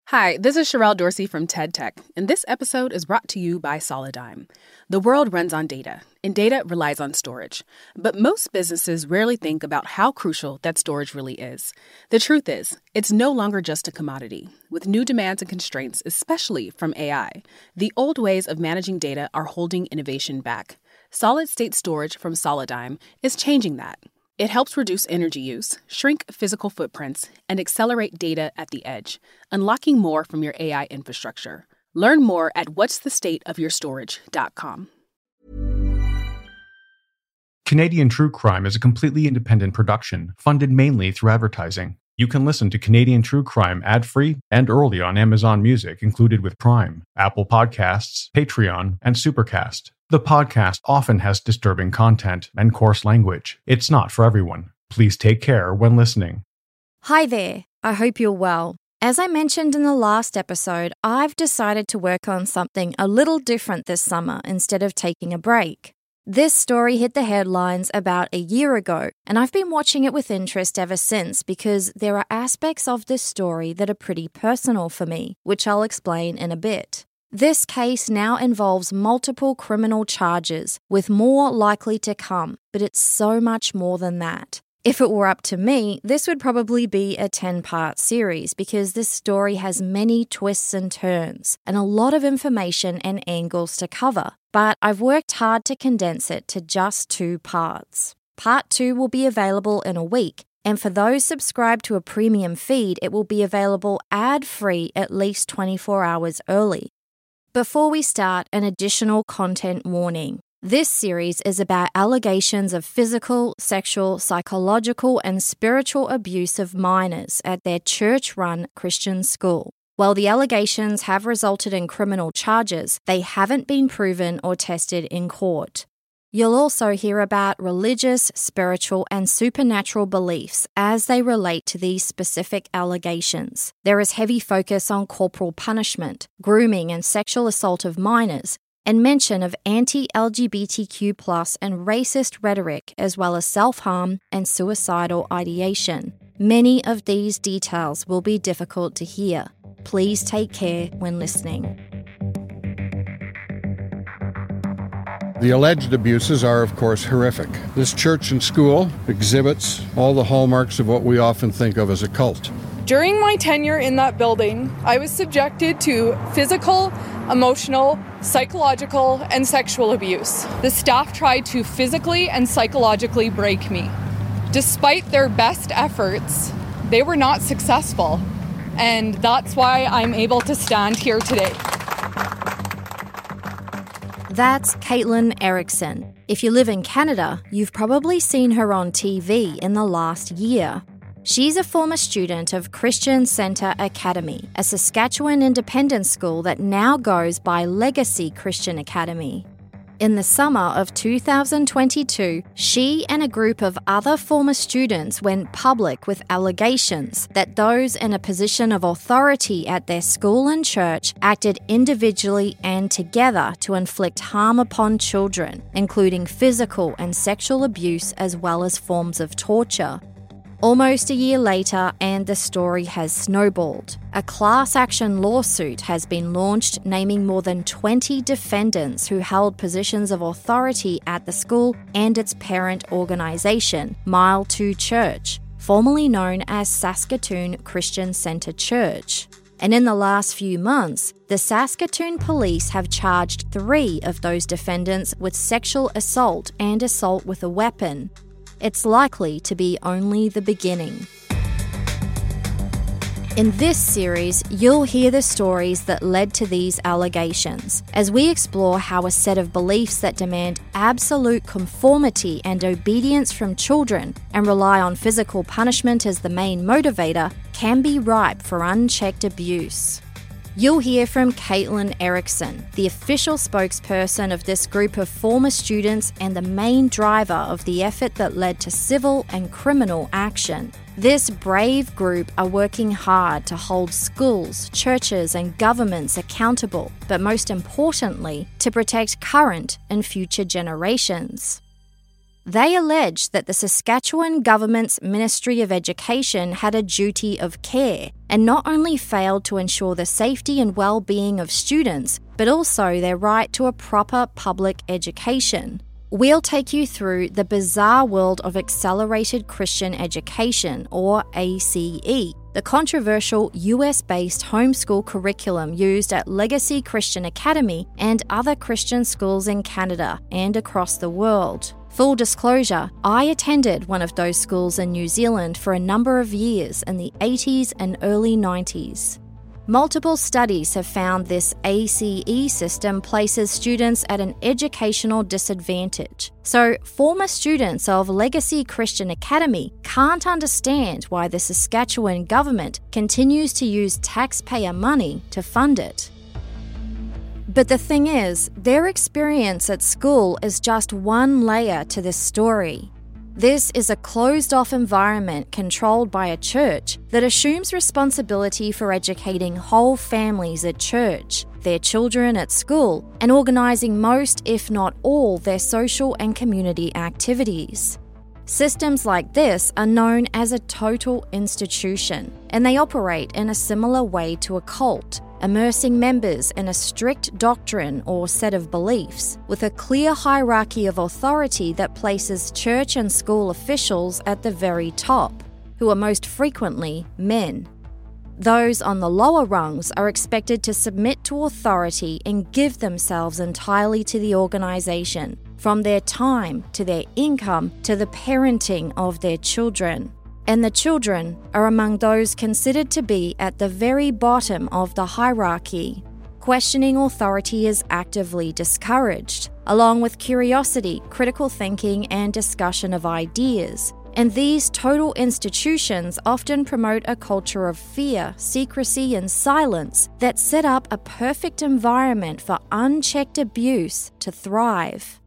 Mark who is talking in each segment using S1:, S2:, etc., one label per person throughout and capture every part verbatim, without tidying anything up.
S1: Hi, this is Sherelle Dorsey from TED Tech, and this episode is brought to you by Solidigm. The world runs on data, and data relies on storage. But most businesses rarely think about how crucial that storage really is. The truth is, it's no longer just a commodity. With new demands and constraints, especially from A I, the old ways of managing data are holding innovation back. Solid-state storage from Solidigm is changing that. It helps reduce energy use, shrink physical footprints, and accelerate data at the edge, unlocking more from your A I infrastructure. Learn more at what's the state of your storage dot com.
S2: Canadian True Crime is a completely independent production, funded mainly through advertising. You can listen to Canadian True Crime ad-free and early on Amazon Music, included with Prime, Apple Podcasts, Patreon, and Supercast. The podcast often has disturbing content and coarse language. It's not for everyone. Please take care when listening.
S3: Hi there. I hope you're well. As I mentioned in the last episode, I've decided to work on something a little different this summer instead of taking a break. This story hit the headlines about a year ago, and I've been watching it with interest ever since because there are aspects of this story that are pretty personal for me, which I'll explain in a bit. This case now involves multiple criminal charges, with more likely to come, but it's so much more than that. If it were up to me, this would probably be a ten-part series because this story has many twists and turns and a lot of information and angles to cover, but I've worked hard to condense it to just two parts. Part two will be available in a week, and for those subscribed to a premium feed, it will be available ad-free at least twenty-four hours early. Before we start, an additional content warning. This series is about allegations of physical, sexual, psychological, and spiritual abuse of minors at their church-run Christian school. While the allegations have resulted in criminal charges, they haven't been proven or tested in court. You'll also hear about religious, spiritual, and supernatural beliefs as they relate to these specific allegations. There is heavy focus on corporal punishment, grooming and sexual assault of minors, and mention of anti-L G B T Q plus and racist rhetoric, as well as self-harm and suicidal ideation. Many of these details will be difficult to hear. Please take care when listening.
S4: The alleged abuses are, of course, horrific. This church and school exhibits all the hallmarks of what we often think of as a cult.
S5: During my tenure in that building, I was subjected to physical, emotional, psychological, and sexual abuse. The staff tried to physically and psychologically break me. Despite their best efforts, they were not successful, and that's why I'm able to stand here today.
S3: That's Caitlin Erickson. If you live in Canada, you've probably seen her on T V in the last year. She's a former student of Christian Centre Academy, a Saskatchewan independent school that now goes by Legacy Christian Academy. In the summer of two thousand twenty-two, she and a group of other former students went public with allegations that those in a position of authority at their school and church acted individually and together to inflict harm upon children, including physical and sexual abuse as well as forms of torture. Almost a year later, and the story has snowballed. A class action lawsuit has been launched naming more than twenty defendants who held positions of authority at the school and its parent organisation, Mile two Church, formerly known as Saskatoon Christian Centre Church. And in the last few months, the Saskatoon police have charged three of those defendants with sexual assault and assault with a weapon. It's likely to be only the beginning. In this series, you'll hear the stories that led to these allegations, as we explore how a set of beliefs that demand absolute conformity and obedience from children and rely on physical punishment as the main motivator can be ripe for unchecked abuse. You'll hear from Caitlin Erickson, the official spokesperson of this group of former students and the main driver of the effort that led to civil and criminal action. This brave group are working hard to hold schools, churches, and governments accountable, but most importantly, to protect current and future generations. They alleged that the Saskatchewan government's Ministry of Education had a duty of care and not only failed to ensure the safety and well-being of students, but also their right to a proper public education. We'll take you through the bizarre world of Accelerated Christian Education, or A C E, the controversial U S-based homeschool curriculum used at Legacy Christian Academy and other Christian schools in Canada and across the world. Full disclosure, I attended one of those schools in New Zealand for a number of years in the eighties and early nineties. Multiple studies have found this A C E system places students at an educational disadvantage. So, former students of Legacy Christian Academy can't understand why the Saskatchewan government continues to use taxpayer money to fund it. But the thing is, their experience at school is just one layer to this story. This is a closed-off environment controlled by a church that assumes responsibility for educating whole families at church, their children at school, and organising most, if not all, their social and community activities. Systems like this are known as a total institution, and they operate in a similar way to a cult, immersing members in a strict doctrine or set of beliefs, with a clear hierarchy of authority that places church and school officials at the very top, who are most frequently men. Those on the lower rungs are expected to submit to authority and give themselves entirely to the organisation, from their time to their income to the parenting of their children. And the children are among those considered to be at the very bottom of the hierarchy. Questioning authority is actively discouraged, along with curiosity, critical thinking, and discussion of ideas. And these total institutions often promote a culture of fear, secrecy, and silence that set up a perfect environment for unchecked abuse to thrive.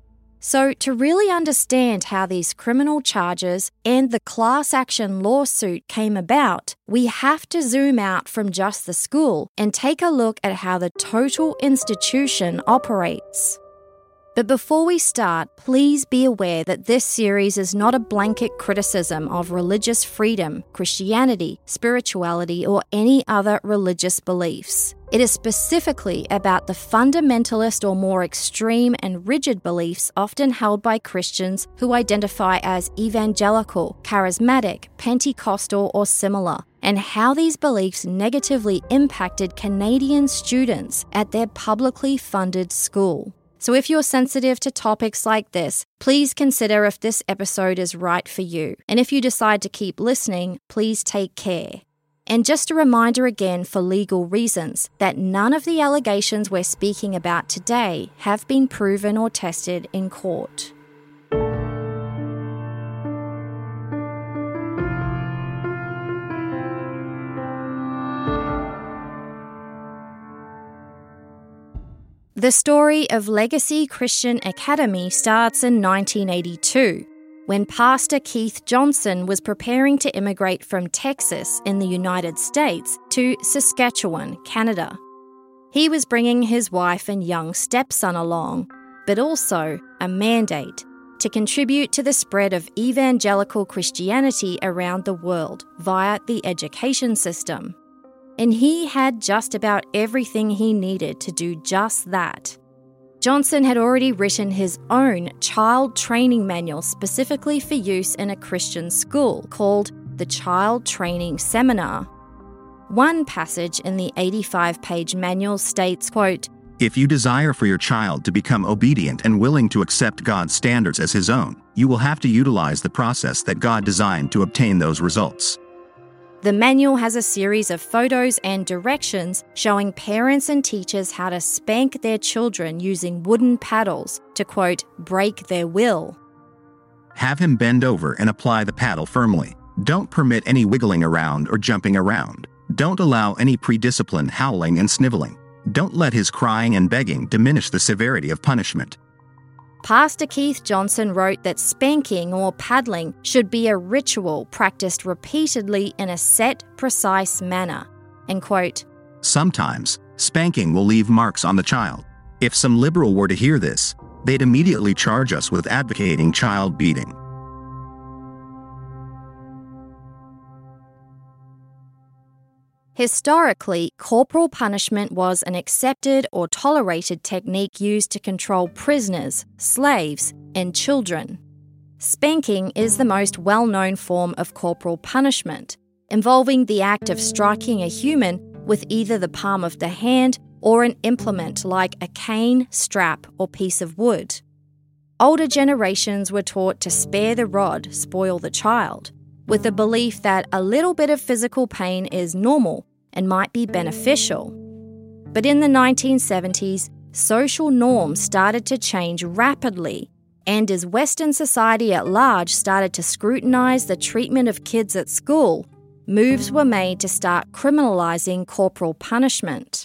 S3: So, to really understand how these criminal charges and the class action lawsuit came about, we have to zoom out from just the school and take a look at how the total institution operates. But before we start, please be aware that this series is not a blanket criticism of religious freedom, Christianity, spirituality, or any other religious beliefs. It is specifically about the fundamentalist or more extreme and rigid beliefs often held by Christians who identify as evangelical, charismatic, Pentecostal, or similar, and how these beliefs negatively impacted Canadian students at their publicly funded school. So if you're sensitive to topics like this, please consider if this episode is right for you. And if you decide to keep listening, please take care. And just a reminder again, for legal reasons, that none of the allegations we're speaking about today have been proven or tested in court. The story of Legacy Christian Academy starts in nineteen eighty-two, when Pastor Keith Johnson was preparing to immigrate from Texas in the United States to Saskatchewan, Canada. He was bringing his wife and young stepson along, but also a mandate to contribute to the spread of evangelical Christianity around the world via the education system. And he had just about everything he needed to do just that. Johnson had already written his own child training manual specifically for use in a Christian school called the Child Training Seminar. One passage in the eighty-five page manual states, quote,
S6: "If you desire for your child to become obedient and willing to accept God's standards as his own, you will have to utilize the process that God designed to obtain those results."
S3: The manual has a series of photos and directions showing parents and teachers how to spank their children using wooden paddles to, quote, break their will.
S6: Have him bend over and apply the paddle firmly. Don't permit any wiggling around or jumping around. Don't allow any pre-discipline howling and sniveling. Don't let his crying and begging diminish the severity of punishment.
S3: Pastor Keith Johnson wrote that spanking or paddling should be a ritual practiced repeatedly in a set, precise manner. And quote,
S6: "Sometimes, spanking will leave marks on the child. If some liberal were to hear this, they'd immediately charge us with advocating child beating.
S3: Historically, corporal punishment was an accepted or tolerated technique used to control prisoners, slaves, and children. Spanking is the most well-known form of corporal punishment, involving the act of striking a human with either the palm of the hand or an implement like a cane, strap, or piece of wood. Older generations were taught to spare the rod, spoil the child, with the belief that a little bit of physical pain is normal and might be beneficial. But in the nineteen seventies, social norms started to change rapidly, and as Western society at large started to scrutinise the treatment of kids at school, moves were made to start criminalising corporal punishment.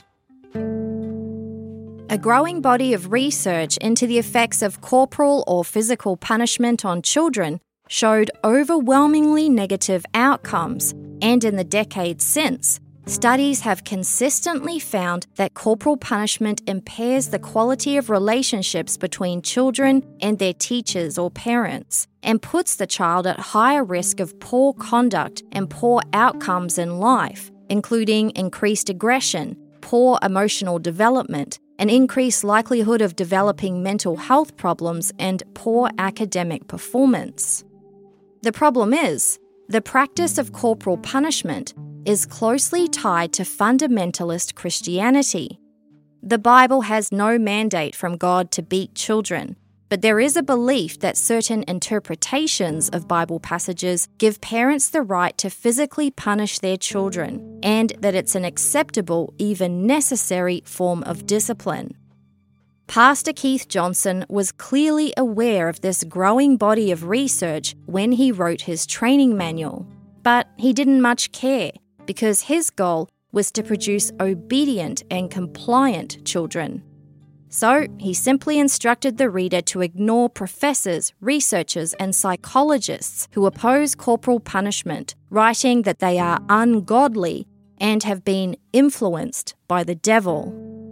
S3: A growing body of research into the effects of corporal or physical punishment on children showed overwhelmingly negative outcomes, and in the decades since, studies have consistently found that corporal punishment impairs the quality of relationships between children and their teachers or parents, and puts the child at higher risk of poor conduct and poor outcomes in life, including increased aggression, poor emotional development, an increased likelihood of developing mental health problems, and poor academic performance. The problem is, the practice of corporal punishment is closely tied to fundamentalist Christianity. The Bible has no mandate from God to beat children, but there is a belief that certain interpretations of Bible passages give parents the right to physically punish their children, and that it's an acceptable, even necessary form of discipline. Pastor Keith Johnson was clearly aware of this growing body of research when he wrote his training manual, but he didn't much care, because his goal was to produce obedient and compliant children. So he simply instructed the reader to ignore professors, researchers, and psychologists who oppose corporal punishment, writing that they are ungodly and have been influenced by the devil.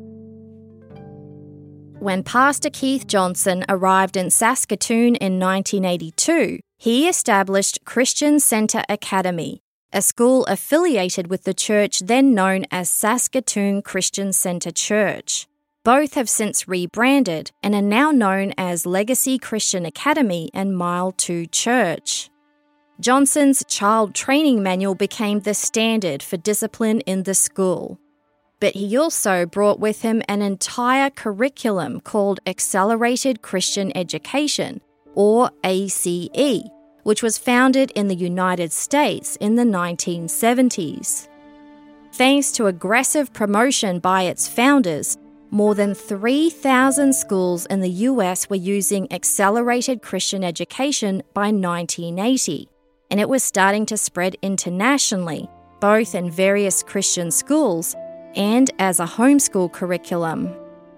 S3: When Pastor Keith Johnson arrived in Saskatoon in nineteen eighty-two, he established Christian Centre Academy, a school affiliated with the church then known as Saskatoon Christian Centre Church. Both have since rebranded and are now known as Legacy Christian Academy and Mile two Church. Johnson's child training manual became the standard for discipline in the school. But he also brought with him an entire curriculum called Accelerated Christian Education, or A C E, which was founded in the United States in the nineteen seventies. Thanks to aggressive promotion by its founders, more than three thousand schools in the U S were using accelerated Christian education by nineteen eighty, and it was starting to spread internationally, both in various Christian schools and as a homeschool curriculum.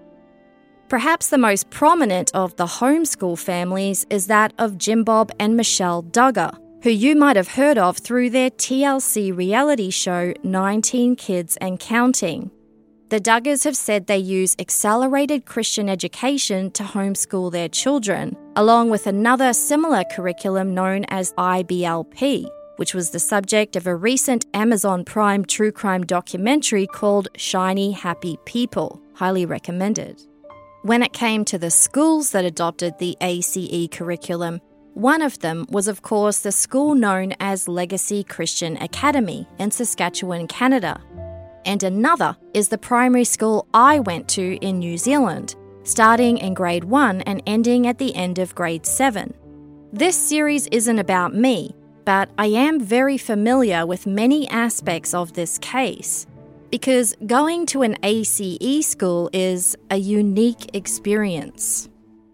S3: Perhaps the most prominent of the homeschool families is that of Jim Bob and Michelle Duggar, who you might have heard of through their T L C reality show nineteen Kids and Counting. The Duggars have said they use accelerated Christian education to homeschool their children, along with another similar curriculum known as I B L P, which was the subject of a recent Amazon Prime true crime documentary called Shiny Happy People, highly recommended. When it came to the schools that adopted the A C E curriculum, one of them was of course the school known as Legacy Christian Academy in Saskatchewan, Canada. And another is the primary school I went to in New Zealand, starting in grade one and ending at the end of grade seven. This series isn't about me, but I am very familiar with many aspects of this case, because going to an A C E school is a unique experience.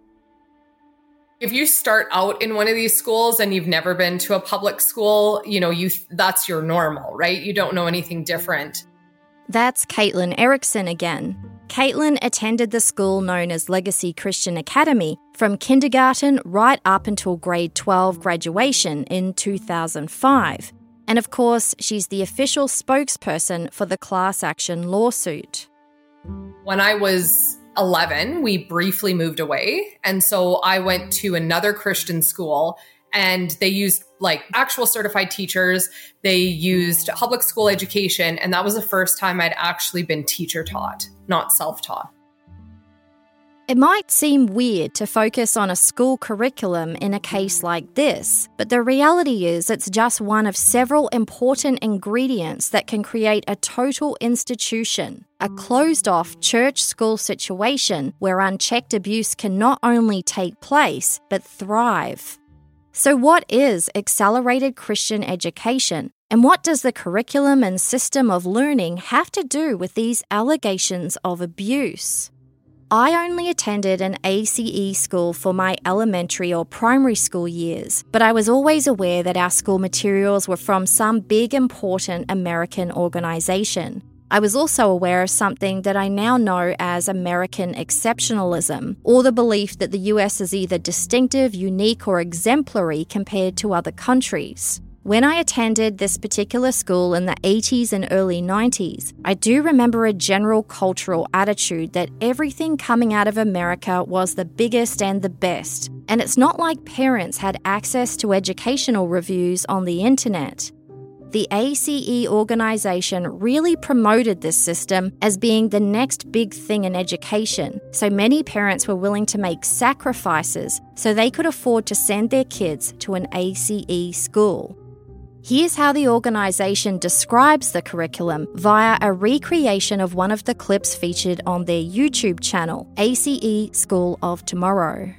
S5: If you start out in one of these schools and you've never been to a public school, you know, you that's your normal, right? You don't know anything different.
S3: That's Caitlin Erickson again. Caitlin attended the school known as Legacy Christian Academy from kindergarten right up until grade twelve graduation in two thousand five. And of course, she's the official spokesperson for the class action lawsuit.
S5: When I was
S7: eleven, we briefly moved away. And so I went to another Christian school, and they used like actual certified teachers. They used public school education. And that was the first time I'd actually been teacher taught, not self-taught.
S3: It might seem weird to focus on a school curriculum in a case like this, but the reality is it's just one of several important ingredients that can create a total institution, a closed-off church-school situation where unchecked abuse can not only take place, but thrive. So what is accelerated Christian education, and what does the curriculum and system of learning have to do with these allegations of abuse? I only attended an A C E school for my elementary or primary school years, but I was always aware that our school materials were from some big, important American organisation. I was also aware of something that I now know as American exceptionalism, or the belief that the U S is either distinctive, unique, or exemplary compared to other countries. When I attended this particular school in the eighties and early nineties, I do remember a general cultural attitude that everything coming out of America was the biggest and the best. And it's not like parents had access to educational reviews on the internet. The A C E organisation really promoted this system as being the next big thing in education, so many parents were willing to make sacrifices so they could afford to send their kids to an A C E school. Here's how the organisation describes the curriculum via a recreation of one of the clips featured on their YouTube channel, A C E School of Tomorrow.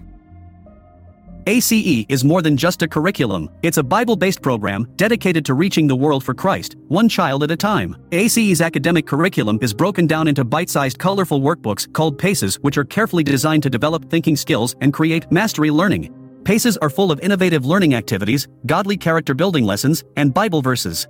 S8: A C E is more than just a curriculum. It's a Bible-based program dedicated to reaching the world for Christ, one child at a time. A C E's academic curriculum is broken down into bite-sized, colorful workbooks called PACES, which are carefully designed to develop thinking skills and create mastery learning. PACES are full of innovative learning activities, godly character-building lessons, and Bible verses.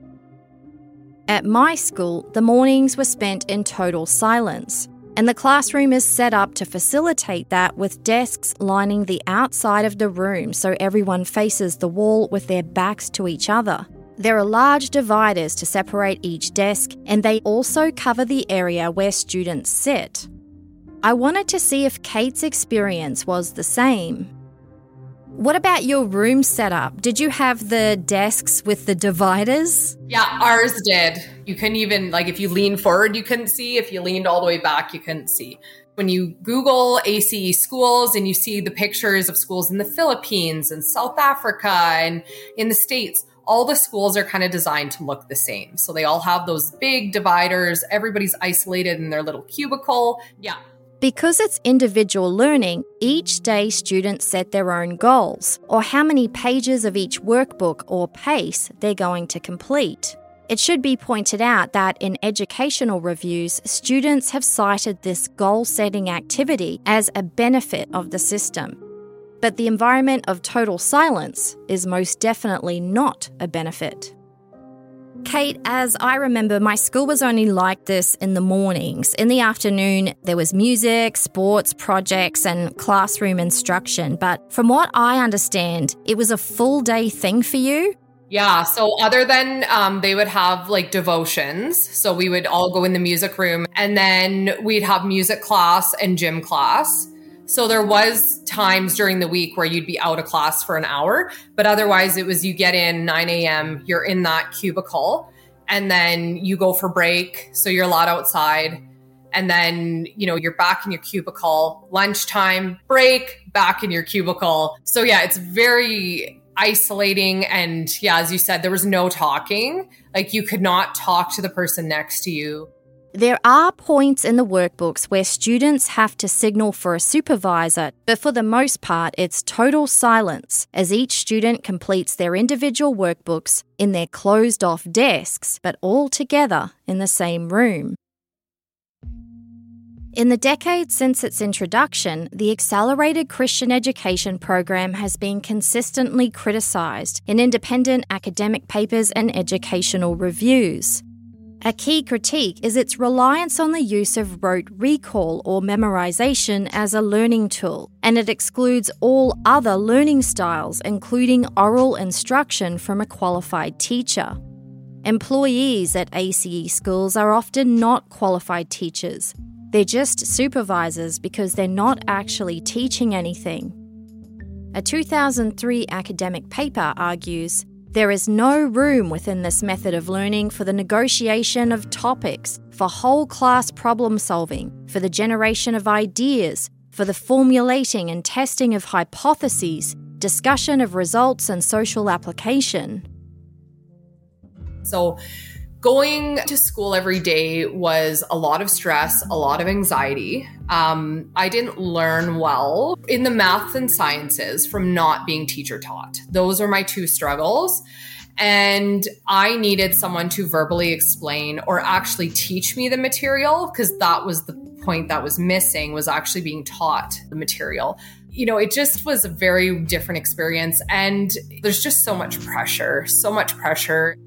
S3: At my school, the mornings were spent in total silence, and the classroom is set up to facilitate that with desks lining the outside of the room so everyone faces the wall with their backs to each other. There are large dividers to separate each desk, and they also cover the area where students sit. I wanted to see if Kate's experience was the same. What about your room setup? Did you have the desks with the dividers?
S7: Yeah, ours did. You couldn't even, like, if you leaned forward, you couldn't see. If you leaned all the way back, you couldn't see. When you Google A C E schools and you see the pictures of schools in the Philippines and South Africa and in the States, all the schools are kind of designed to look the same. So they all have those big dividers. Everybody's isolated in their little cubicle. Yeah.
S3: Because it's individual learning, each day students set their own goals, or how many pages of each workbook or PACE they're going to complete. It should be pointed out that in educational reviews, students have cited this goal-setting activity as a benefit of the system. But the environment of total silence is most definitely not a benefit. Kate, as I remember, my school was only like this in the mornings. In the afternoon, there was music, sports, projects, and classroom instruction. But from what I understand, it was a full day thing for you?
S7: Yeah. So other than um, they would have like devotions. So we would all go in the music room, and then we'd have music class and gym class. So there was times during the week where you'd be out of class for an hour, but otherwise it was you get in nine a.m., you're in that cubicle, and then you go for break. So you're allowed outside, and then, you know, you're back in your cubicle, lunchtime, break, back in your cubicle. So yeah, it's very isolating. And yeah, as you said, there was no talking. Like you could not talk to the person next to you.
S3: There are points in the workbooks where students have to signal for a supervisor, but for the most part, it's total silence as each student completes their individual workbooks in their closed-off desks, but all together in the same room. In the decades since its introduction, the Accelerated Christian Education program has been consistently criticised in independent academic papers and educational reviews. A key critique is its reliance on the use of rote recall or memorization as a learning tool, and it excludes all other learning styles, including oral instruction from a qualified teacher. Employees at A C E schools are often not qualified teachers, They're just supervisors because they're not actually teaching anything. A two thousand three academic paper argues there is no room within this method of learning for the negotiation of topics, for whole class problem solving, for the generation of ideas, for the formulating and testing of hypotheses, discussion of results and social application.
S7: So going to school every day was a lot of stress, a lot of anxiety. Um, I didn't learn well in the math and sciences from not being teacher taught. Those are my two struggles. And I needed someone to verbally explain or actually teach me the material, because that was the point that was missing, was actually being taught the material. You know, it just was a very different experience. And there's just so much pressure, so much pressure.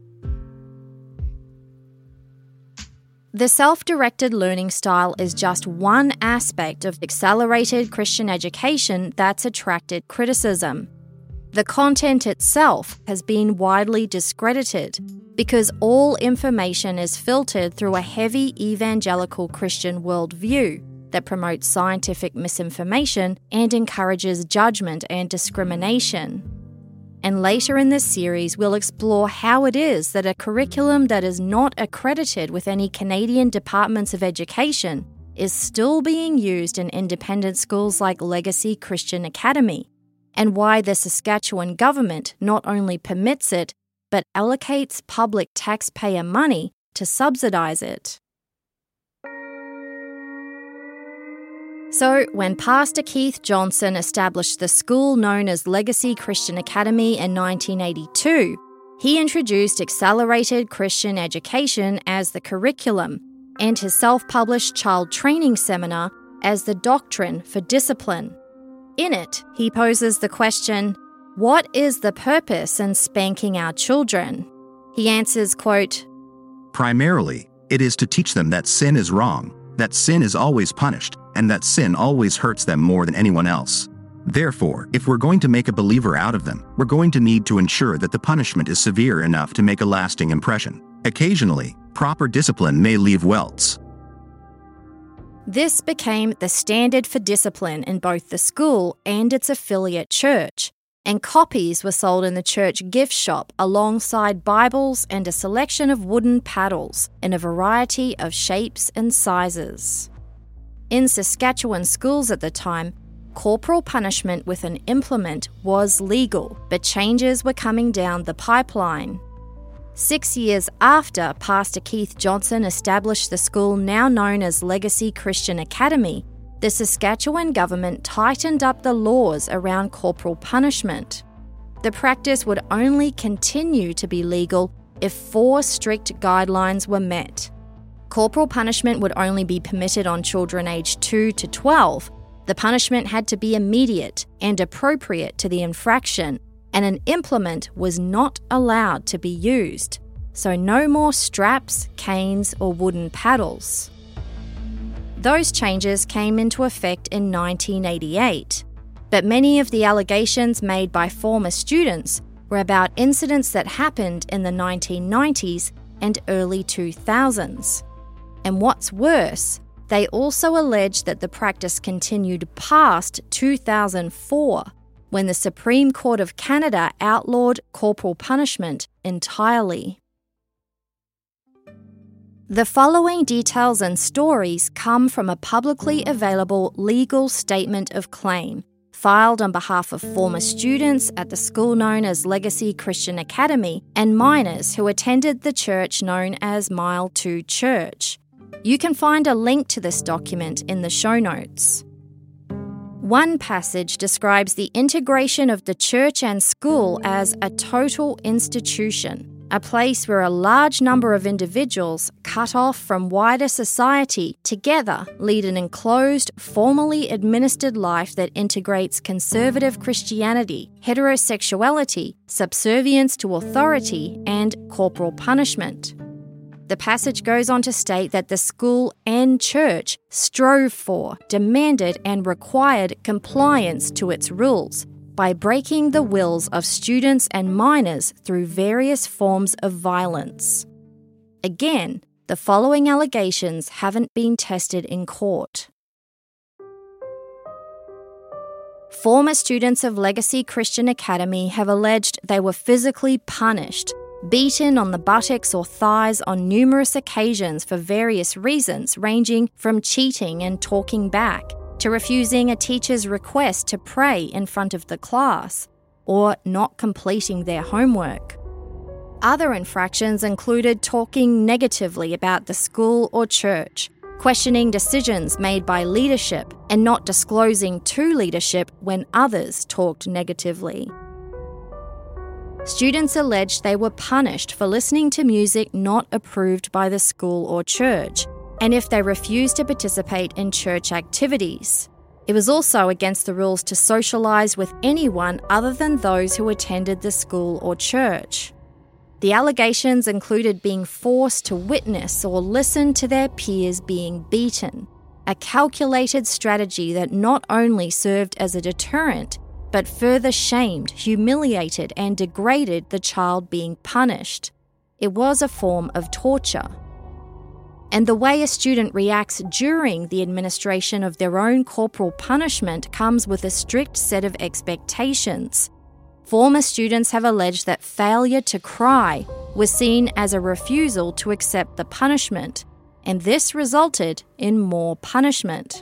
S3: The self-directed learning style is just one aspect of accelerated Christian education that's attracted criticism. The content itself has been widely discredited because all information is filtered through a heavy evangelical Christian worldview that promotes scientific misinformation and encourages judgment and discrimination. And later in this series, we'll explore how it is that a curriculum that is not accredited with any Canadian departments of education is still being used in independent schools like Legacy Christian Academy, and why the Saskatchewan government not only permits it, but allocates public taxpayer money to subsidise it. So, when Pastor Keith Johnson established the school known as Legacy Christian Academy in nineteen eighty-two, he introduced accelerated Christian education as the curriculum and his self-published child training seminar as the doctrine for discipline. In it, he poses the question, what is the purpose in spanking our children? He answers, quote,
S6: Primarily, it is to teach them that sin is wrong, that sin is always punished, and that sin always hurts them more than anyone else. Therefore, if we're going to make a believer out of them, we're going to need to ensure that the punishment is severe enough to make a lasting impression. Occasionally, proper discipline may leave welts.
S3: This became the standard for discipline in both the school and its affiliate church, and copies were sold in the church gift shop alongside Bibles and a selection of wooden paddles in a variety of shapes and sizes. In Saskatchewan schools at the time, corporal punishment with an implement was legal, but changes were coming down the pipeline. Six years after Pastor Keith Johnson established the school now known as Legacy Christian Academy, the Saskatchewan government tightened up the laws around corporal punishment. The practice would only continue to be legal if four strict guidelines were met. Corporal punishment would only be permitted on children aged two to twelve. The punishment had to be immediate and appropriate to the infraction, and an implement was not allowed to be used. So no more straps, canes, or wooden paddles. Those changes came into effect in nineteen eighty-eight, but many of the allegations made by former students were about incidents that happened in the nineteen nineties and early two thousands. And what's worse, they also alleged that the practice continued past two thousand four, when the Supreme Court of Canada outlawed corporal punishment entirely. The following details and stories come from a publicly available legal statement of claim filed on behalf of former students at the school known as Legacy Christian Academy and minors who attended the church known as Mile two Church. You can find a link to this document in the show notes. One passage describes the integration of the church and school as a total institution, a place where a large number of individuals cut off from wider society together lead an enclosed, formally administered life that integrates conservative Christianity, heterosexuality, subservience to authority, and corporal punishment. The passage goes on to state that the school and church strove for, demanded, and required compliance to its rules by breaking the wills of students and minors through various forms of violence. Again, the following allegations haven't been tested in court. Former students of Legacy Christian Academy have alleged they were physically punished, beaten on the buttocks or thighs on numerous occasions for various reasons, ranging from cheating and talking back, to refusing a teacher's request to pray in front of the class, or not completing their homework. Other infractions included talking negatively about the school or church, questioning decisions made by leadership, and not disclosing to leadership when others talked negatively. Students alleged they were punished for listening to music not approved by the school or church, and if they refused to participate in church activities. It was also against the rules to socialise with anyone other than those who attended the school or church. The allegations included being forced to witness or listen to their peers being beaten, a calculated strategy that not only served as a deterrent, but further shamed, humiliated, and degraded the child being punished. It was a form of torture. And the way a student reacts during the administration of their own corporal punishment comes with a strict set of expectations. Former students have alleged that failure to cry was seen as a refusal to accept the punishment, and this resulted in more punishment.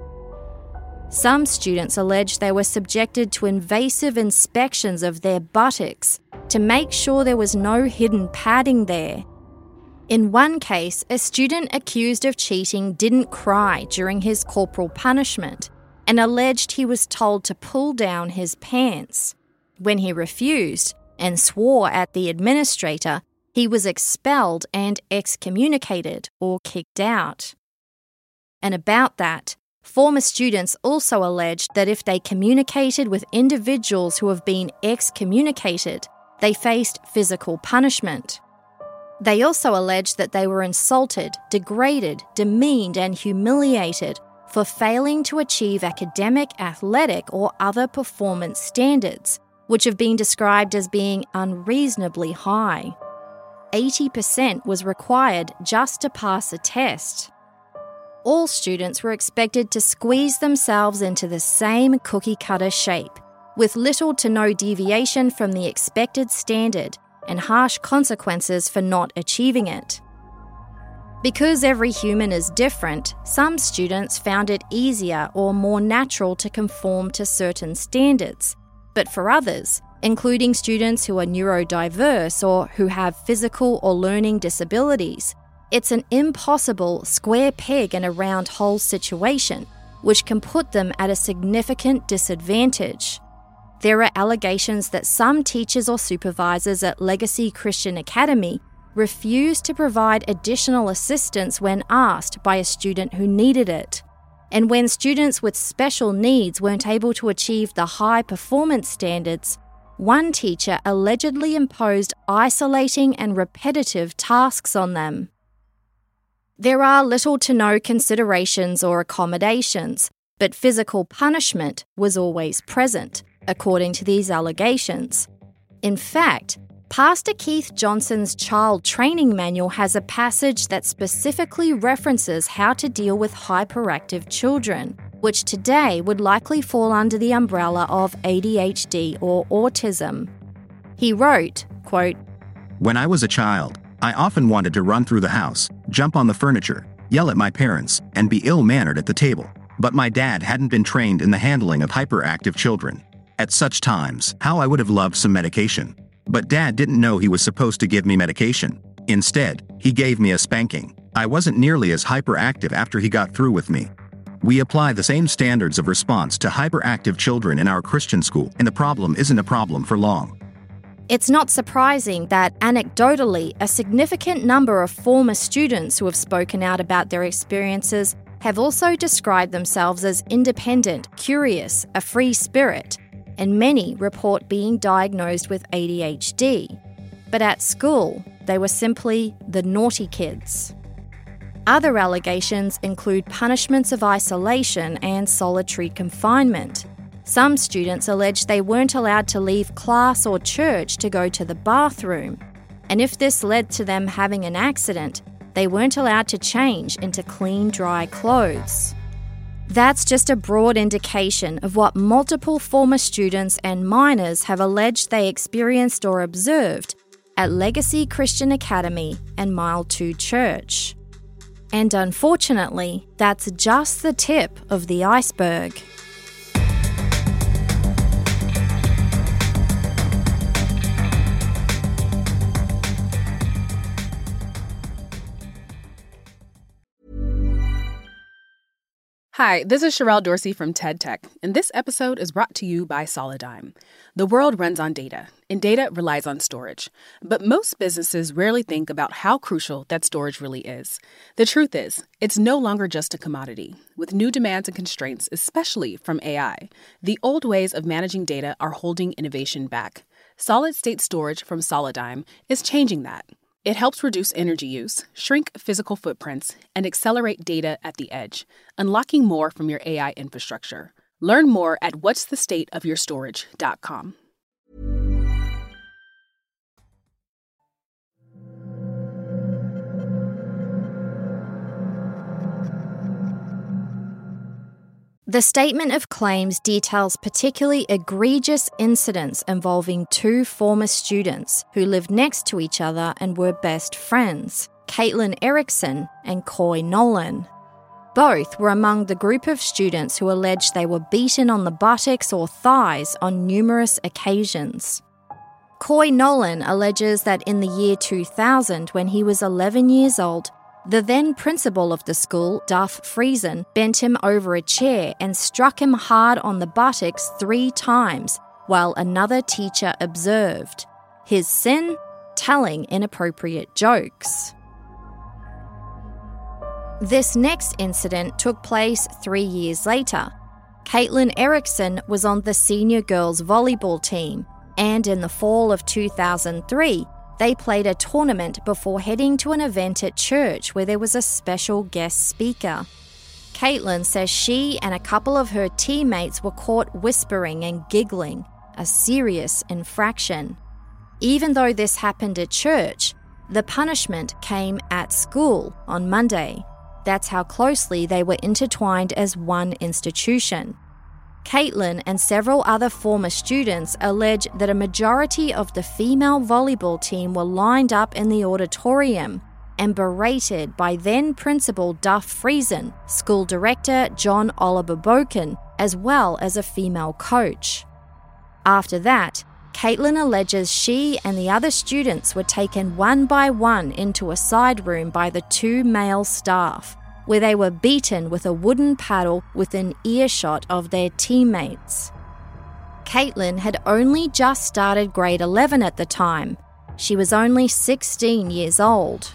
S3: Some students alleged they were subjected to invasive inspections of their buttocks to make sure there was no hidden padding there. In one case, a student accused of cheating didn't cry during his corporal punishment and alleged he was told to pull down his pants. When he refused and swore at the administrator, he was expelled and excommunicated or kicked out. And about that, former students also alleged that if they communicated with individuals who have been excommunicated, they faced physical punishment. They also alleged that they were insulted, degraded, demeaned, and humiliated for failing to achieve academic, athletic, or other performance standards, which have been described as being unreasonably high. eighty percent was required just to pass a test. All students were expected to squeeze themselves into the same cookie-cutter shape, with little to no deviation from the expected standard and harsh consequences for not achieving it. Because every human is different, some students found it easier or more natural to conform to certain standards. But for others, including students who are neurodiverse or who have physical or learning disabilities, it's an impossible square peg in a round hole situation, which can put them at a significant disadvantage. There are allegations that some teachers or supervisors at Legacy Christian Academy refused to provide additional assistance when asked by a student who needed it. And when students with special needs weren't able to achieve the high performance standards, one teacher allegedly imposed isolating and repetitive tasks on them. There are little to no considerations or accommodations, but physical punishment was always present, according to these allegations. In fact, Pastor Keith Johnson's child training manual has a passage that specifically references how to deal with hyperactive children, which today would likely fall under the umbrella of A D H D or autism. He wrote, quote,
S6: "When I was a child, I often wanted to run through the house, jump on the furniture, yell at my parents, and be ill-mannered at the table. But my dad hadn't been trained in the handling of hyperactive children. At such times, how I would have loved some medication. But Dad didn't know he was supposed to give me medication. Instead, he gave me a spanking. I wasn't nearly as hyperactive after he got through with me." We apply the same standards of response to hyperactive children in our Christian school, and the problem isn't a problem for long.
S3: It's not surprising that, anecdotally, a significant number of former students who have spoken out about their experiences have also described themselves as independent, curious, a free spirit, and many report being diagnosed with A D H D. But at school, they were simply the naughty kids. Other allegations include punishments of isolation and solitary confinement. Some students allege they weren't allowed to leave class or church to go to the bathroom, and if this led to them having an accident, They weren't allowed to change into clean, dry clothes. That's just a broad indication of what multiple former students and minors have alleged they experienced or observed at Legacy Christian Academy and Mile two Church. And unfortunately, that's just the tip of the iceberg.
S1: Hi, this is Sherelle Dorsey from TED Tech, and this episode is brought to you by Solidigm. The world runs on data, and data relies on storage. But most businesses rarely think about how crucial that storage really is. The truth is, it's no longer just a commodity. With new demands and constraints, especially from A I, the old ways of managing data are holding innovation back. Solid-state storage from Solidigm is changing that. It helps reduce energy use, shrink physical footprints, and accelerate data at the edge, unlocking more from your A I infrastructure. Learn more at whats the state of your storage dot com.
S3: The statement of claims details particularly egregious incidents involving two former students who lived next to each other and were best friends, Caitlin Erickson and Coy Nolan. Both were among the group of students who alleged they were beaten on the buttocks or thighs on numerous occasions. Coy Nolan alleges that in the year two thousand, when he was eleven years old, the then principal of the school, Duff Friesen, bent him over a chair and struck him hard on the buttocks three times, while another teacher observed. His sin? Telling inappropriate jokes. This next incident took place three years later. Caitlin Erickson was on the senior girls volleyball team, and in the fall of two thousand three, they played a tournament before heading to an event at church where there was a special guest speaker. Caitlin says she and a couple of her teammates were caught whispering and giggling, a serious infraction. Even though this happened at church, the punishment came at school on Monday. That's how closely they were intertwined as one institution. Caitlin and several other former students allege that a majority of the female volleyball team were lined up in the auditorium and berated by then-principal Duff Friesen, school director John Oliver Boken, as well as a female coach. After that, Caitlin alleges she and the other students were taken one by one into a side room by the two male staff, where they were beaten with a wooden paddle within earshot of their teammates. Caitlin had only just started grade eleven at the time. She was only sixteen years old.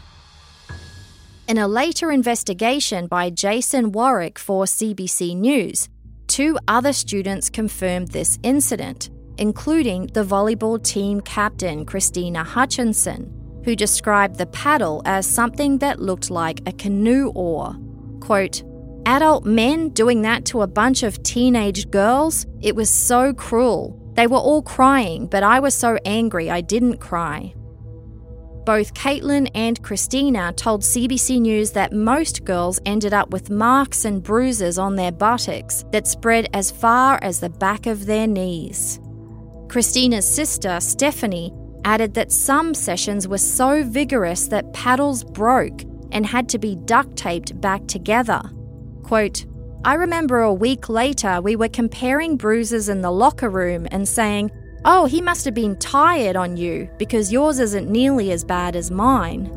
S3: In a later investigation by Jason Warwick for C B C News, two other students confirmed this incident, including the volleyball team captain Christina Hutchinson, who described the paddle as something that looked like a canoe oar. Quote, "Adult men doing that to a bunch of teenage girls? It was so cruel. They were all crying, but I was so angry I didn't cry." Both Caitlin and Christina told C B C News that most girls ended up with marks and bruises on their buttocks that spread as far as the back of their knees. Christina's sister, Stephanie, added that some sessions were so vigorous that paddles broke and had to be duct-taped back together. Quote, "I remember a week later we were comparing bruises in the locker room and saying, 'Oh, he must have been tired on you because yours isn't nearly as bad as mine.'"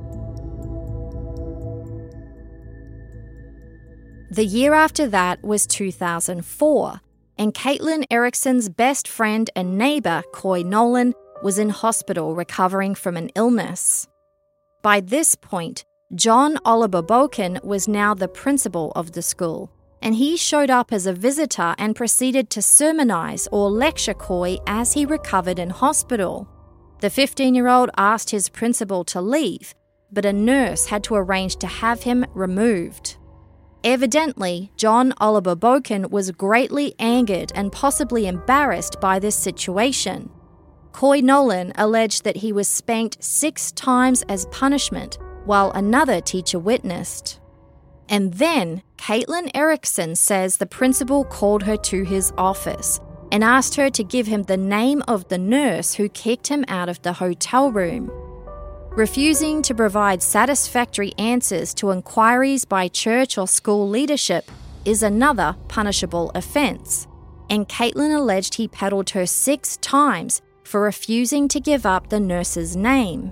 S3: The year after that was two thousand four, and Caitlin Erickson's best friend and neighbour, Coy Nolan, was in hospital recovering from an illness. By this point, John Oliver Boken was now the principal of the school, and he showed up as a visitor and proceeded to sermonize or lecture Coy as he recovered in hospital. The fifteen-year-old asked his principal to leave, but a nurse had to arrange to have him removed. Evidently, John Oliver Boken was greatly angered and possibly embarrassed by this situation. Coy Nolan alleged that he was spanked six times as punishment, while another teacher witnessed. And then Caitlin Erickson says the principal called her to his office and asked her to give him the name of the nurse who kicked him out of the hotel room. Refusing to provide satisfactory answers to inquiries by church or school leadership is another punishable offence, and Caitlin alleged he paddled her six times for refusing to give up the nurse's name.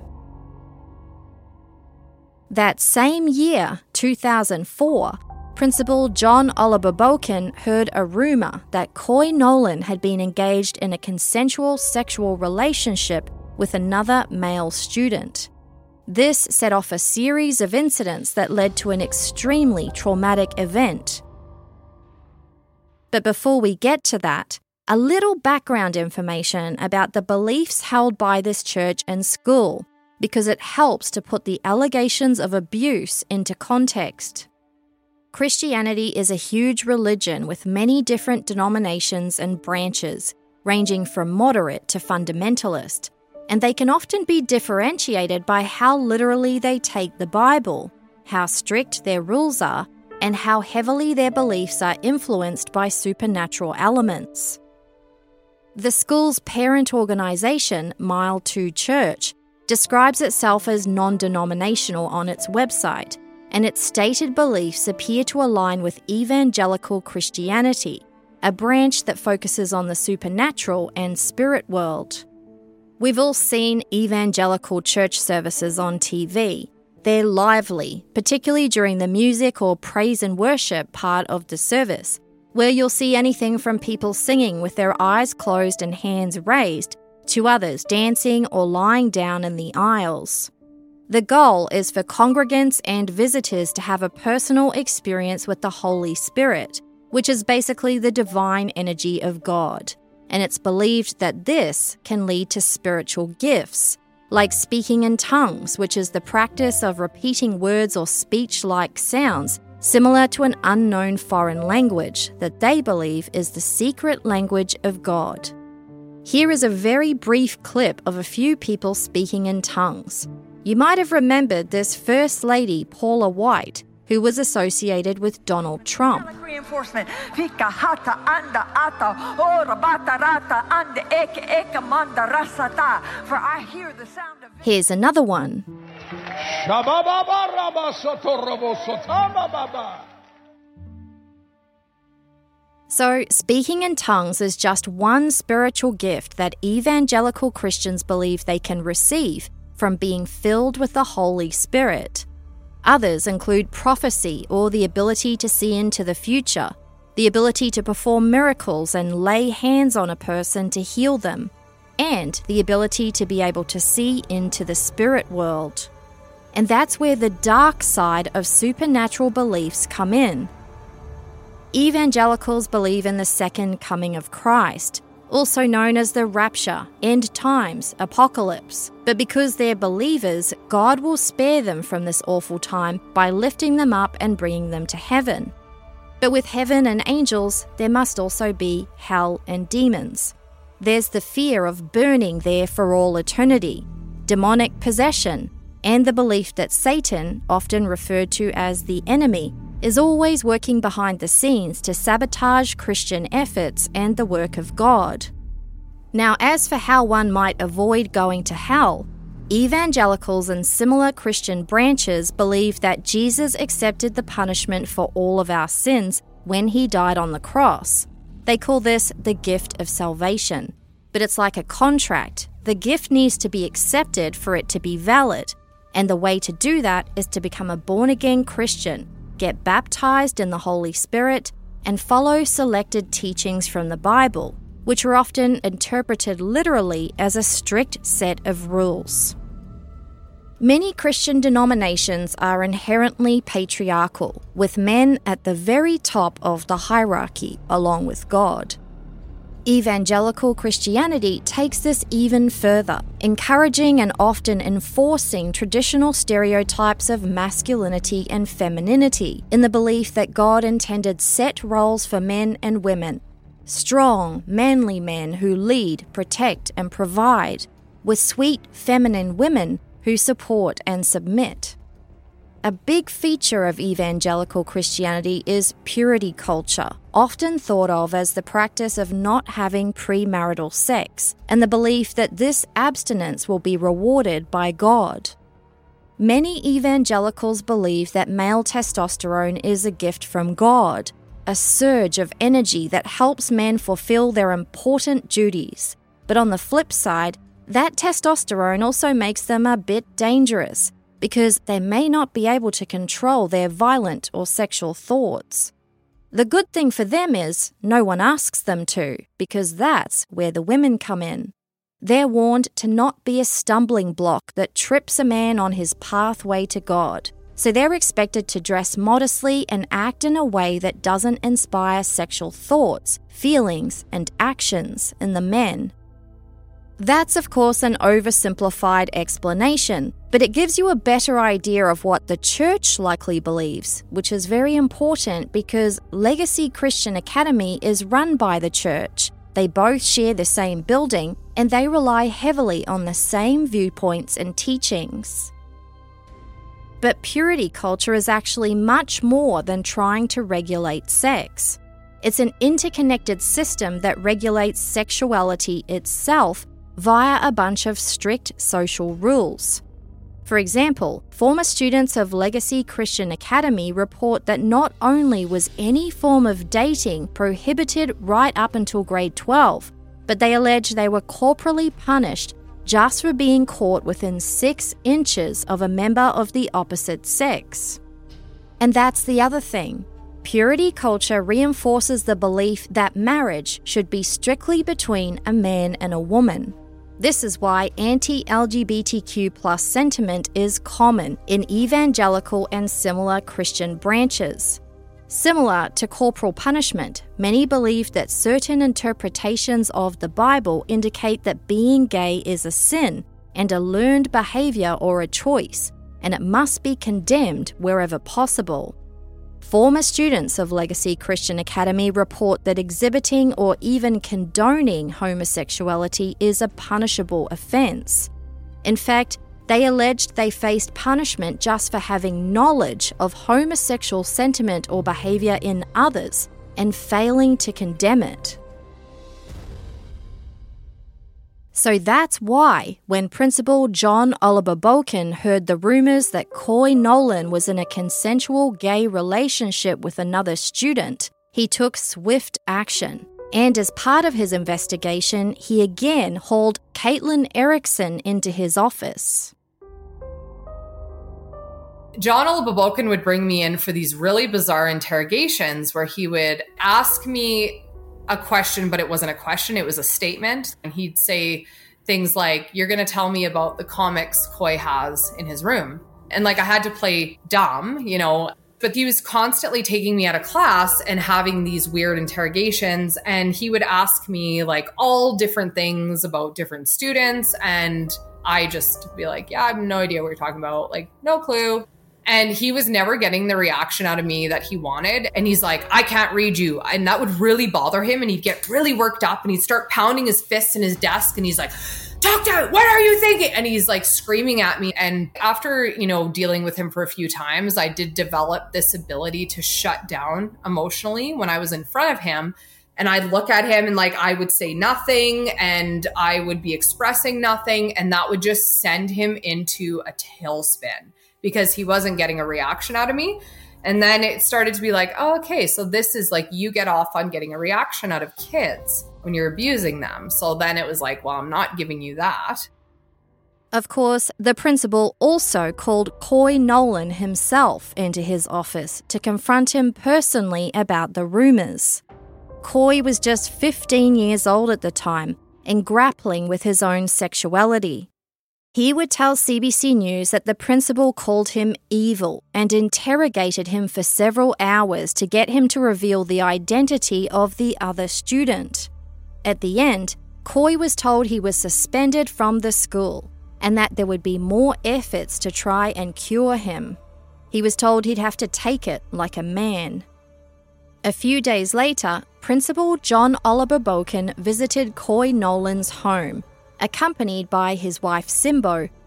S3: That same year, two thousand four, Principal John Oliver Boken heard a rumour that Coy Nolan had been engaged in a consensual sexual relationship with another male student. This set off a series of incidents that led to an extremely traumatic event. But before we get to that, a little background information about the beliefs held by this church and school, because it helps to put the allegations of abuse into context. Christianity is a huge religion with many different denominations and branches, ranging from moderate to fundamentalist, and they can often be differentiated by how literally they take the Bible, how strict their rules are, and how heavily their beliefs are influenced by supernatural elements. The school's parent organisation, Mile two Church, describes itself as non-denominational on its website, and its stated beliefs appear to align with evangelical Christianity, a branch that focuses on the supernatural and spirit world. We've all seen evangelical church services on T V. They're lively, particularly during the music or praise and worship part of the service, where you'll see anything from people singing with their eyes closed and hands raised to others dancing or lying down in the aisles. The goal is for congregants and visitors to have a personal experience with the Holy Spirit, which is basically the divine energy of God, and it's believed that this can lead to spiritual gifts, like speaking in tongues, which is the practice of repeating words or speech-like sounds similar to an unknown foreign language that they believe is the secret language of God. Here is a very brief clip of a few people speaking in tongues. You might have remembered this First Lady, Paula White, who was associated with Donald Trump.
S9: Reinforcement.
S3: Here's another one. So, speaking in tongues is just one spiritual gift that evangelical Christians believe they can receive from being filled with the Holy Spirit. Others include prophecy or the ability to see into the future, the ability to perform miracles and lay hands on a person to heal them, and the ability to be able to see into the spirit world. And that's where the dark side of supernatural beliefs come in. Evangelicals believe in the second coming of Christ, also known as the rapture, end times, apocalypse. But because they're believers, God will spare them from this awful time by lifting them up and bringing them to heaven. But with heaven and angels, there must also be hell and demons. There's the fear of burning there for all eternity, demonic possession, and the belief that Satan, often referred to as the enemy, is always working behind the scenes to sabotage Christian efforts and the work of God. Now, as for how one might avoid going to hell, evangelicals and similar Christian branches believe that Jesus accepted the punishment for all of our sins when he died on the cross. They call this the gift of salvation. But it's like a contract. The gift needs to be accepted for it to be valid. And the way to do that is to become a born-again Christian, get baptized in the Holy Spirit, and follow selected teachings from the Bible, which are often interpreted literally as a strict set of rules. Many Christian denominations are inherently patriarchal, with men at the very top of the hierarchy, along with God. Evangelical Christianity takes this even further, encouraging and often enforcing traditional stereotypes of masculinity and femininity in the belief that God intended set roles for men and women. Strong, manly men who lead, protect, and provide, with sweet, feminine women who support and submit. A big feature of evangelical Christianity is purity culture, often thought of as the practice of not having premarital sex, and the belief that this abstinence will be rewarded by God. Many evangelicals believe that male testosterone is a gift from God, a surge of energy that helps men fulfill their important duties. But on the flip side, that testosterone also makes them a bit dangerous, because they may not be able to control their violent or sexual thoughts. The good thing for them is no one asks them to, because that's where the women come in. They're warned to not be a stumbling block that trips a man on his pathway to God, so they're expected to dress modestly and act in a way that doesn't inspire sexual thoughts, feelings, and actions in the men. That's, of course, an oversimplified explanation, but it gives you a better idea of what the church likely believes, which is very important because Legacy Christian Academy is run by the church. They both share the same building, and they rely heavily on the same viewpoints and teachings. But purity culture is actually much more than trying to regulate sex. It's an interconnected system that regulates sexuality itself via a bunch of strict social rules. For example, former students of Legacy Christian Academy report that not only was any form of dating prohibited right up until grade twelve, but they allege they were corporally punished just for being caught within six inches of a member of the opposite sex. And that's the other thing. Purity culture reinforces the belief that marriage should be strictly between a man and a woman. This is why anti-L G B T Q plus sentiment is common in evangelical and similar Christian branches. Similar to corporal punishment, many believe that certain interpretations of the Bible indicate that being gay is a sin and a learned behavior or a choice, and it must be condemned wherever possible. Former students of Legacy Christian Academy report that exhibiting or even condoning homosexuality is a punishable offence. In fact, they alleged they faced punishment just for having knowledge of homosexual sentiment or behaviour in others and failing to condemn it. So that's why, when Principal John Oliver Boken heard the rumours that Coy Nolan was in a consensual gay relationship with another student, he took swift action. And as part of his investigation, he again hauled Caitlin Erickson into his office.
S7: John Oliver Boken would bring me in for these really bizarre interrogations where he would ask me a question, but it wasn't a question, it was a statement. And he'd say things like, you're going to tell me about the comics Coy has in his room. And like I had to play dumb, you know, but he was constantly taking me out of class and having these weird interrogations. And he would ask me like all different things about different students. And I just be like, yeah, I have no idea what you're talking about. Like, no clue. And he was never getting the reaction out of me that he wanted. And he's like, I can't read you. And that would really bother him. And he'd get really worked up and he'd start pounding his fists in his desk. And he's like, talk to it. What are you thinking? And he's like screaming at me. And after, you know, dealing with him for a few times, I did develop this ability to shut down emotionally when I was in front of him. And I'd look at him and like, I would say nothing and I would be expressing nothing. And that would just send him into a tailspin, because he wasn't getting a reaction out of me. And then it started to be like, oh, okay, so this is like, you get off on getting a reaction out of kids when you're abusing them. So then it was like, well, I'm not giving you that.
S3: Of course, the principal also called Coy Nolan himself into his office to confront him personally about the rumours. Coy was just fifteen years old at the time and grappling with his own sexuality. He would tell C B C News that the principal called him evil and interrogated him for several hours to get him to reveal the identity of the other student. At the end, Coy was told he was suspended from the school and that there would be more efforts to try and cure him. He was told he'd have to take it like a man. A few days later, Principal John Oliver Boken visited Coy Nolan's home, accompanied by his wife Simbo,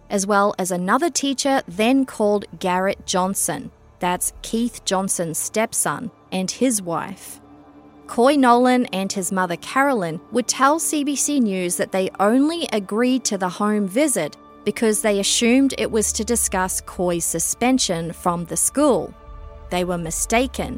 S3: as well as another teacher then called Garrett Johnson, that's Keith Johnson's stepson, and his wife. Coy Nolan and his mother Carolyn would tell C B C News that they only agreed to the home visit because they assumed it was to discuss Coy's suspension from the school. They were mistaken.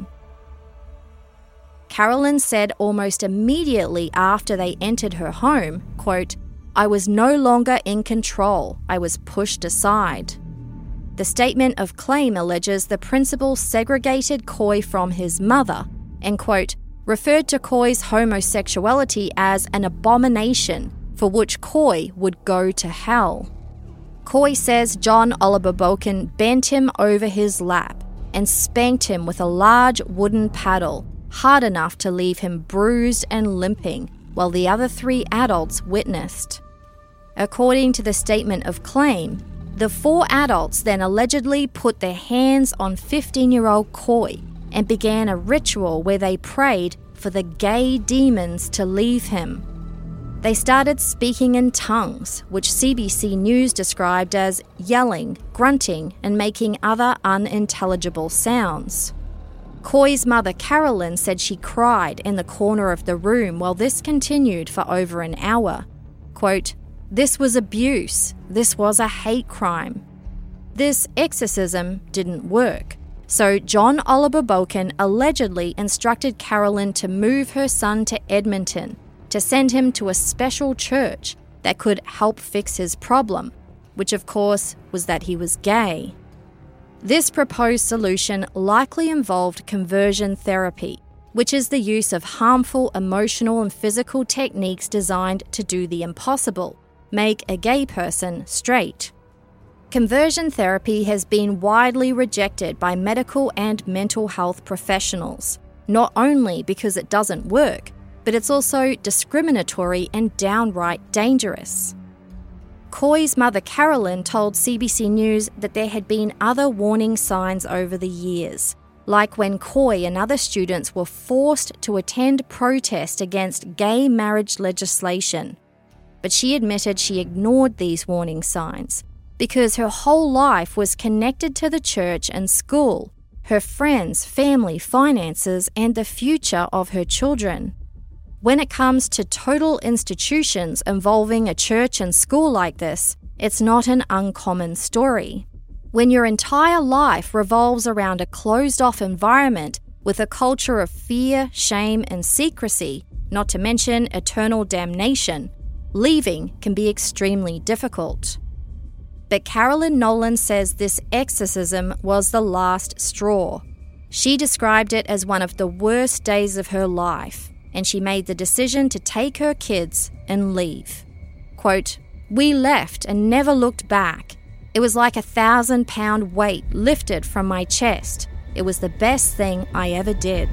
S3: Carolyn said almost immediately after they entered her home, quote, "I was no longer in control. I was pushed aside." The statement of claim alleges the principal segregated Coy from his mother and, quote, referred to Coy's homosexuality as an abomination for which Coy would go to hell. Coy says John Oliver Boken bent him over his lap and spanked him with a large wooden paddle, hard enough to leave him bruised and limping, while the other three adults witnessed. According to the statement of claim, the four adults then allegedly put their hands on fifteen-year-old Coy and began a ritual where they prayed for the gay demons to leave him. They started speaking in tongues, which C B C News described as yelling, grunting, and making other unintelligible sounds. Coy's mother Carolyn said she cried in the corner of the room while this continued for over an hour. Quote, "This was abuse. This was a hate crime." This exorcism didn't work. So John Oliver Boken allegedly instructed Carolyn to move her son to Edmonton to send him to a special church that could help fix his problem, which of course was that he was gay. This proposed solution likely involved conversion therapy, which is the use of harmful emotional and physical techniques designed to do the impossible, make a gay person straight. Conversion therapy has been widely rejected by medical and mental health professionals, not only because it doesn't work, but it's also discriminatory and downright dangerous. Coy's mother Carolyn told C B C News that there had been other warning signs over the years, like when Coy and other students were forced to attend protest against gay marriage legislation. But she admitted she ignored these warning signs because her whole life was connected to the church and school, her friends, family, finances, and the future of her children. When it comes to total institutions involving a church and school like this, it's not an uncommon story. When your entire life revolves around a closed-off environment with a culture of fear, shame, and secrecy, not to mention eternal damnation, leaving can be extremely difficult. But Carolyn Nolan says this exorcism was the last straw. She described it as one of the worst days of her life, and she made the decision to take her kids and leave. Quote, "We left and never looked back. It was like a thousand-pound weight lifted from my chest. It was the best thing I ever did."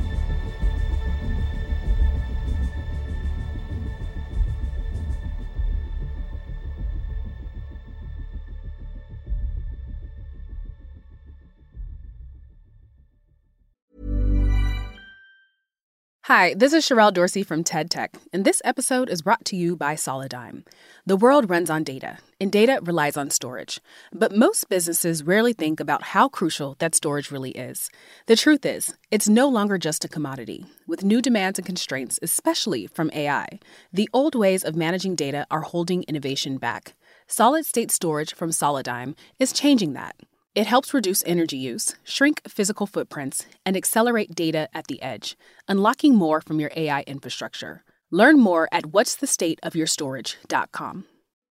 S1: Hi, this is Sherelle Dorsey from TED Tech, and this episode is brought to you by Solidigm. The world runs on data, and data relies on storage. But most businesses rarely think about how crucial that storage really is. The truth is, it's no longer just a commodity. With new demands and constraints, especially from A I, the old ways of managing data are holding innovation back. Solid-state storage from Solidigm is changing that. It helps reduce energy use, shrink physical footprints, and accelerate data at the edge, unlocking more from your A I infrastructure. Learn more at what's the state of your storage dot com.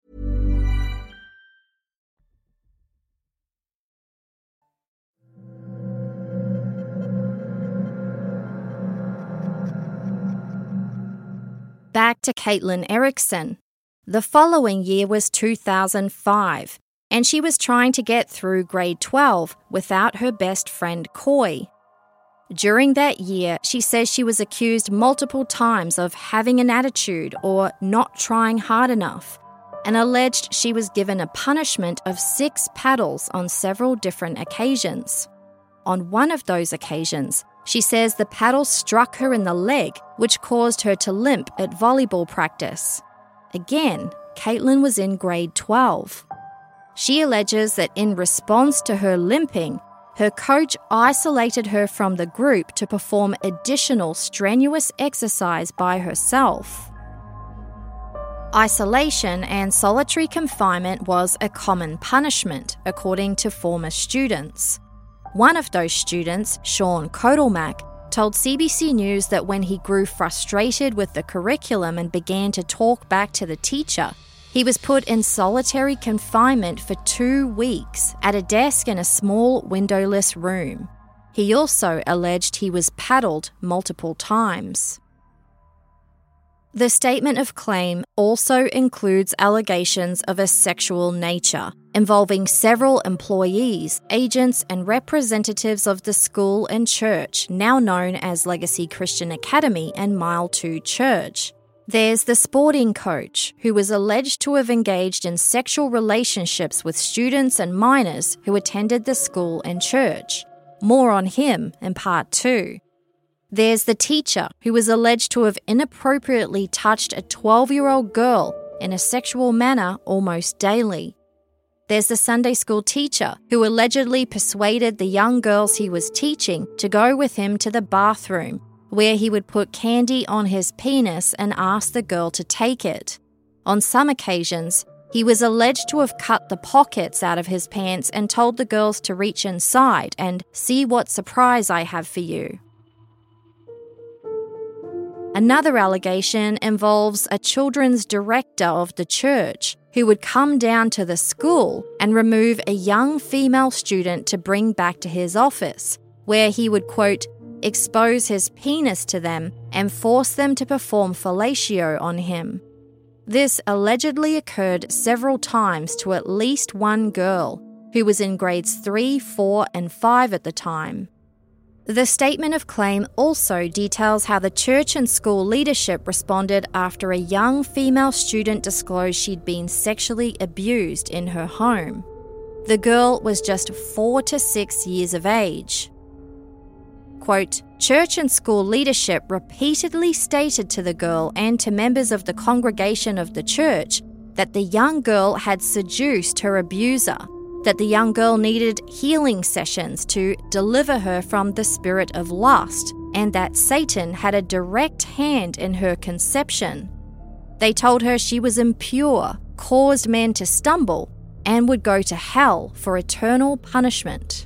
S3: Back to Caitlin Erickson. The following year was two thousand five. And she was trying to get through grade twelve without her best friend Coy. During that year, she says she was accused multiple times of having an attitude or not trying hard enough, and alleged she was given a punishment of six paddles on several different occasions. On one of those occasions, she says the paddle struck her in the leg, which caused her to limp at volleyball practice. Again, Caitlin was in grade twelve. She alleges that in response to her limping, her coach isolated her from the group to perform additional strenuous exercise by herself. Isolation and solitary confinement was a common punishment, according to former students. One of those students, Sean Kotelmack, told C B C News that when he grew frustrated with the curriculum and began to talk back to the teacher, he was put in solitary confinement for two weeks at a desk in a small windowless room. He also alleged he was paddled multiple times. The statement of claim also includes allegations of a sexual nature, involving several employees, agents, and representatives of the school and church, now known as Legacy Christian Academy and Mile two Church. There's the sporting coach, who was alleged to have engaged in sexual relationships with students and minors who attended the school and church. More on him in part two. There's the teacher, who was alleged to have inappropriately touched a twelve-year-old girl in a sexual manner almost daily. There's the Sunday school teacher, who allegedly persuaded the young girls he was teaching to go with him to the bathroom, where he would put candy on his penis and ask the girl to take it. On some occasions, he was alleged to have cut the pockets out of his pants and told the girls to reach inside and see what surprise I have for you. Another allegation involves a children's director of the church who would come down to the school and remove a young female student to bring back to his office, where he would, quote, expose his penis to them and force them to perform fellatio on him. This allegedly occurred several times to at least one girl, who was in grades three, four, and five at the time. The statement of claim also details how the church and school leadership responded after a young female student disclosed she'd been sexually abused in her home. The girl was just four to six years of age. Quote, church and school leadership repeatedly stated to the girl and to members of the congregation of the church that the young girl had seduced her abuser, that the young girl needed healing sessions to deliver her from the spirit of lust, and that Satan had a direct hand in her conception. They told her she was impure, caused men to stumble, and would go to hell for eternal punishment.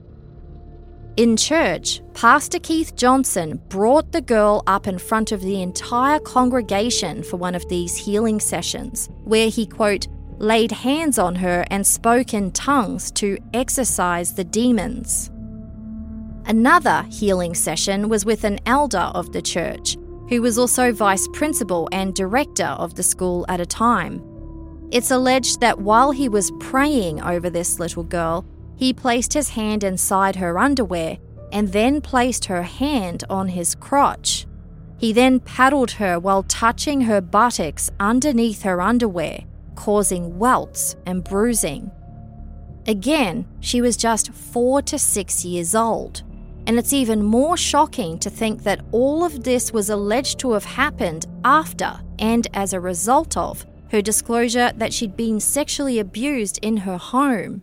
S3: In church, Pastor Keith Johnson brought the girl up in front of the entire congregation for one of these healing sessions, where he, quote, laid hands on her and spoke in tongues to exorcise the demons. Another healing session was with an elder of the church, who was also vice principal and director of the school at a time. It's alleged that while he was praying over this little girl, he placed his hand inside her underwear and then placed her hand on his crotch. He then paddled her while touching her buttocks underneath her underwear, causing welts and bruising. Again, she was just four to six years old, and it's even more shocking to think that all of this was alleged to have happened after and as a result of her disclosure that she'd been sexually abused in her home.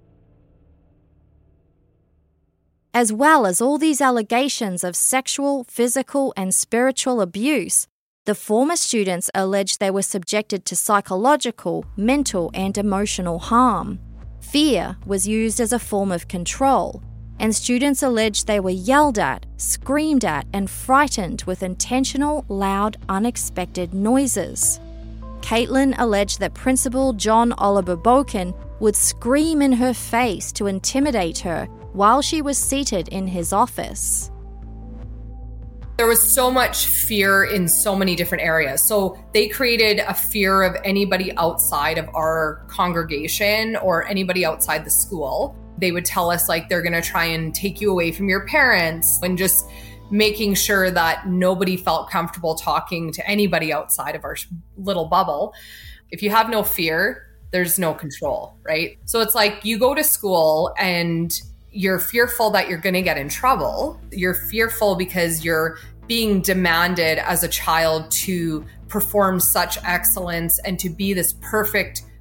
S3: As well as all these allegations of sexual, physical, and spiritual abuse, the former students alleged they were subjected to psychological, mental, and emotional harm. Fear was used as a form of control, and students alleged they were yelled at, screamed at, and frightened with intentional, loud, unexpected noises. Caitlin alleged that Principal John Oliver Boken would scream in her face to intimidate her while she was seated in his office.
S7: There was so much fear in so many different areas. So they created a fear of anybody outside of our congregation or anybody outside the school. They would tell us like they're going to try and take you away from your parents, and just making sure that nobody felt comfortable talking to anybody outside of our little bubble. If you have no fear, there's no control, right? So it's like you go to school and you're fearful that you're going to get in trouble. You're fearful because you're being demanded as a child to perform such excellence and to be this perfect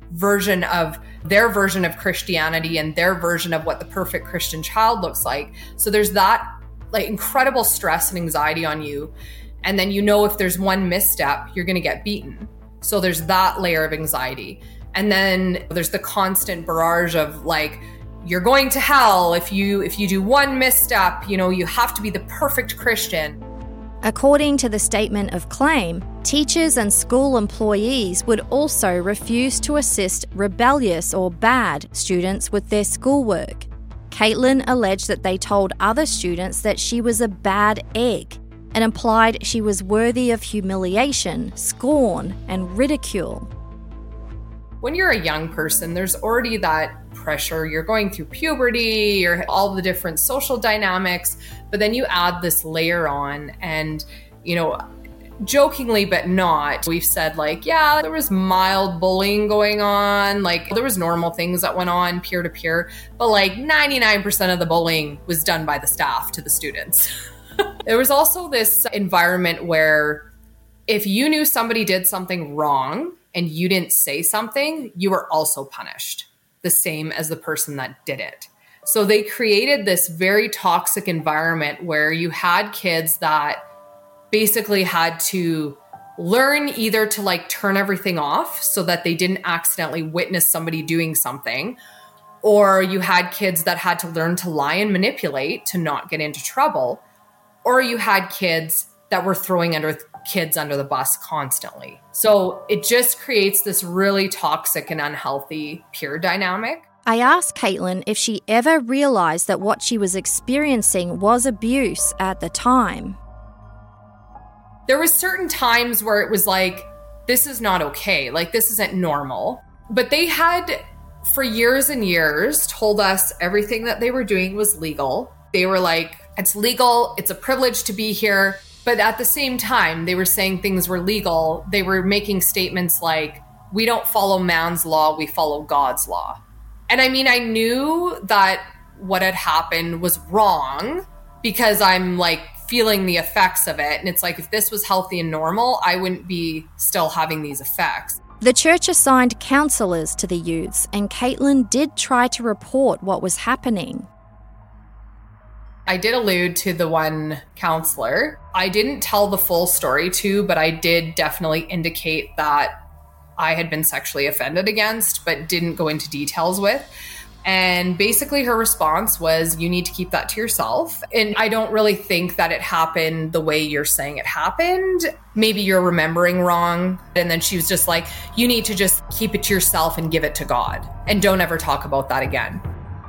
S7: version of their version of Christianity and their version of what the perfect Christian child looks like. So there's that like incredible stress and anxiety on you. And then you know if there's one misstep, you're going to get beaten. So there's that layer of anxiety. And then there's the constant barrage of like, you're going to hell if you if you do one misstep, you know, you have to be the perfect Christian.
S3: According to the statement of claim, teachers and school employees would also refuse to assist rebellious or bad students with their schoolwork. Caitlin alleged that they told other students that she was a bad egg and implied she was worthy of humiliation, scorn, and ridicule.
S7: When you're a young person, there's already that pressure. You're going through puberty, you're all the different social dynamics, but then you add this layer on and, you know, jokingly but not, we've said like, yeah, there was mild bullying going on, like there was normal things that went on peer to peer, but like ninety-nine percent of the bullying was done by the staff to the students. There was also this environment where if you knew somebody did something wrong and you didn't say something, you were also punished, the same as the person that did it. So they created this very toxic environment where you had kids that basically had to learn either to like turn everything off so that they didn't accidentally witness somebody doing something, or you had kids that had to learn to lie and manipulate to not get into trouble, or you had kids that were throwing under kids under the bus constantly. So it just creates this really toxic and unhealthy peer dynamic.
S3: I asked Caitlin if she ever realised that what she was experiencing was abuse at the time.
S7: There was certain times where it was like, this is not okay, like this isn't normal. But they had, for years and years, told us everything that they were doing was legal. They were like, it's legal, it's a privilege to be here. But at the same time, they were saying things were legal. They were making statements like, we don't follow man's law, we follow God's law. And I mean, I knew that what had happened was wrong because I'm like feeling the effects of it. And it's like, if this was healthy and normal, I wouldn't be still having these effects.
S3: The church assigned counsellors to the youths, and Caitlin did try to report what was happening.
S7: I did allude to the one counselor. I didn't tell the full story to, but I did definitely indicate that I had been sexually offended against, but didn't go into details with. And basically her response was, you need to keep that to yourself. And I don't really think that it happened the way you're saying it happened. Maybe you're remembering wrong. And then she was just like, you need to just keep it to yourself and give it to God. And don't ever talk about that again.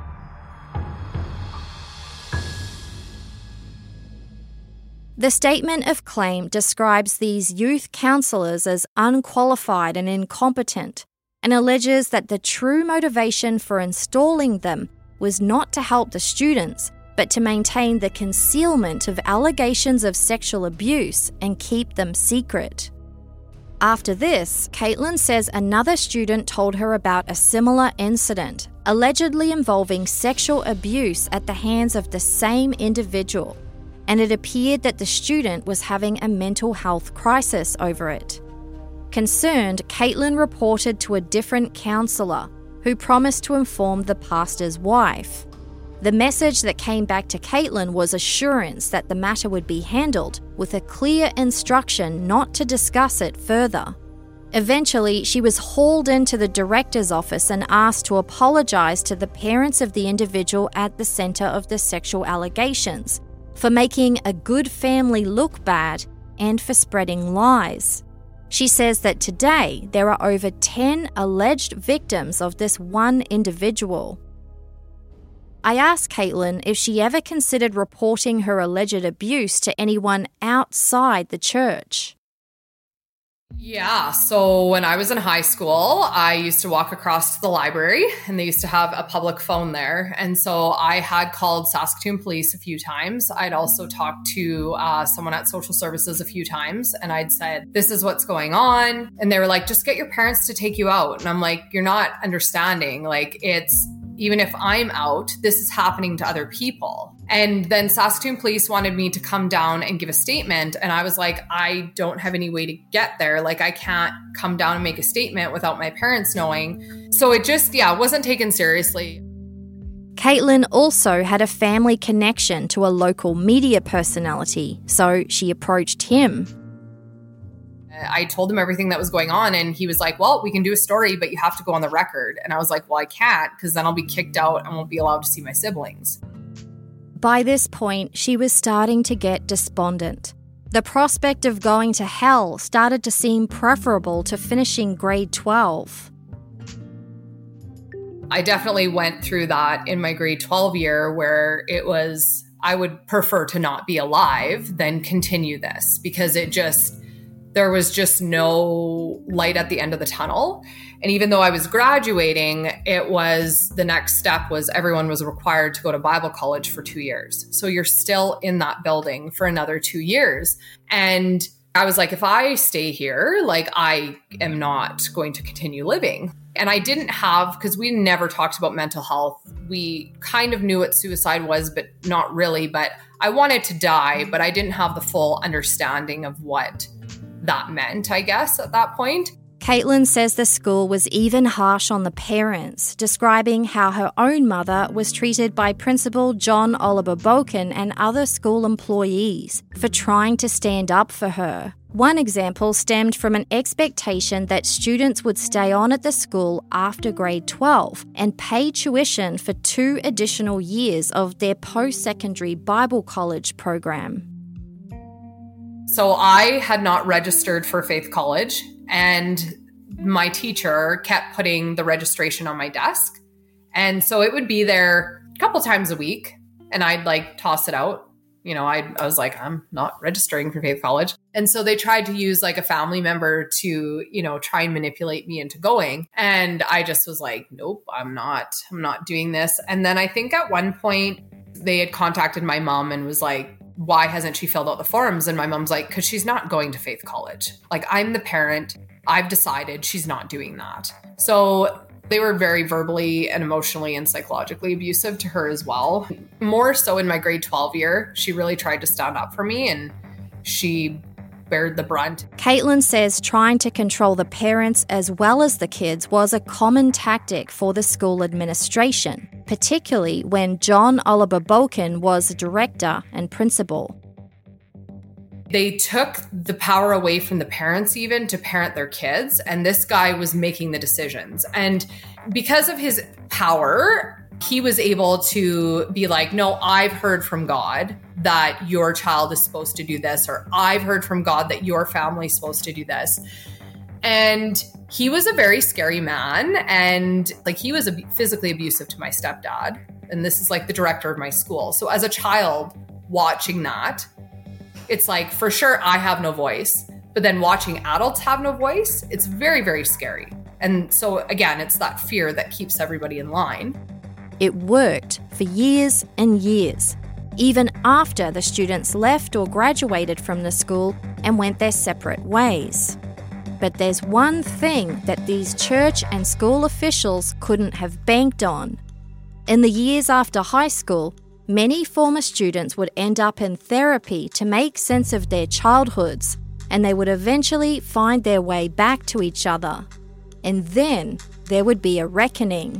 S3: The statement of claim describes these youth counsellors as unqualified and incompetent, and alleges that the true motivation for installing them was not to help the students, but to maintain the concealment of allegations of sexual abuse and keep them secret. After this, Caitlin says another student told her about a similar incident, allegedly involving sexual abuse at the hands of the same individual, and it appeared that the student was having a mental health crisis over it. Concerned, Caitlin reported to a different counsellor, who promised to inform the pastor's wife. The message that came back to Caitlin was assurance that the matter would be handled, with a clear instruction not to discuss it further. Eventually, she was hauled into the director's office and asked to apologise to the parents of the individual at the centre of the sexual allegations, for making a good family look bad and for spreading lies. She says that today there are over ten alleged victims of this one individual. I asked Caitlin if she ever considered reporting her alleged abuse to anyone outside the church.
S7: Yeah, so when I was in high school, I used to walk across to the library and they used to have a public phone there. And so I had called Saskatoon Police a few times. I'd also talked to uh, someone at social services a few times and I'd said, this is what's going on. And they were like, just get your parents to take you out. And I'm like, you're not understanding. Like, it's even if I'm out, this is happening to other people. And then Saskatoon Police wanted me to come down and give a statement. And I was like, I don't have any way to get there. Like, I can't come down and make a statement without my parents knowing. So it just, yeah, wasn't taken seriously.
S3: Caitlin also had a family connection to a local media personality, so she approached him.
S7: I told him everything that was going on, and he was like, well, we can do a story, but you have to go on the record. And I was like, well, I can't, because then I'll be kicked out and won't be allowed to see my siblings.
S3: By this point, she was starting to get despondent. The prospect of going to hell started to seem preferable to finishing grade twelve.
S7: I definitely went through that in my grade twelve year where it was, I would prefer to not be alive than continue this, because it just, there was just no light at the end of the tunnel. And even though I was graduating, it was, the next step was everyone was required to go to Bible college for two years. So you're still in that building for another two years. And I was like, if I stay here, like, I am not going to continue living. And I didn't have, because we never talked about mental health. We kind of knew what suicide was, but not really. But I wanted to die, but I didn't have the full understanding of what that meant, I guess, at that point.
S3: Caitlin says the school was even harsh on the parents, describing how her own mother was treated by Principal John Oliver Boken and other school employees for trying to stand up for her. One example stemmed from an expectation that students would stay on at the school after grade twelve and pay tuition for two additional years of their post-secondary Bible college program.
S7: So I had not registered for Faith College, and my teacher kept putting the registration on my desk. And so it would be there a couple times a week, and I'd like toss it out. You know, I, I was like, I'm not registering for Faith College. And so they tried to use like a family member to, you know, try and manipulate me into going. And I just was like, nope, I'm not, I'm not doing this. And then I think at one point they had contacted my mom and was like, why hasn't she filled out the forms? And my mom's like, because she's not going to Faith College. Like, I'm the parent. I've decided she's not doing that. So they were very verbally and emotionally and psychologically abusive to her as well. More so in my grade twelve year, she really tried to stand up for me, and she bared the brunt.
S3: Caitlin says trying to control the parents as well as the kids was a common tactic for the school administration, particularly when John Oliver Boken was director and principal.
S7: They took the power away from the parents even to parent their kids, and this guy was making the decisions. And because of his power, he was able to be like, no, I've heard from God that your child is supposed to do this, or I've heard from God that your family is supposed to do this. And he was a very scary man, and like, he was physically abusive to my stepdad. And this is like the director of my school. So as a child watching that, it's like, for sure, I have no voice. But then watching adults have no voice, it's very, very scary. And so again, it's that fear that keeps everybody in line.
S3: It worked for years and years, even after the students left or graduated from the school and went their separate ways. But there's one thing that these church and school officials couldn't have banked on. In the years after high school, many former students would end up in therapy to make sense of their childhoods, and they would eventually find their way back to each other. And then there would be a reckoning.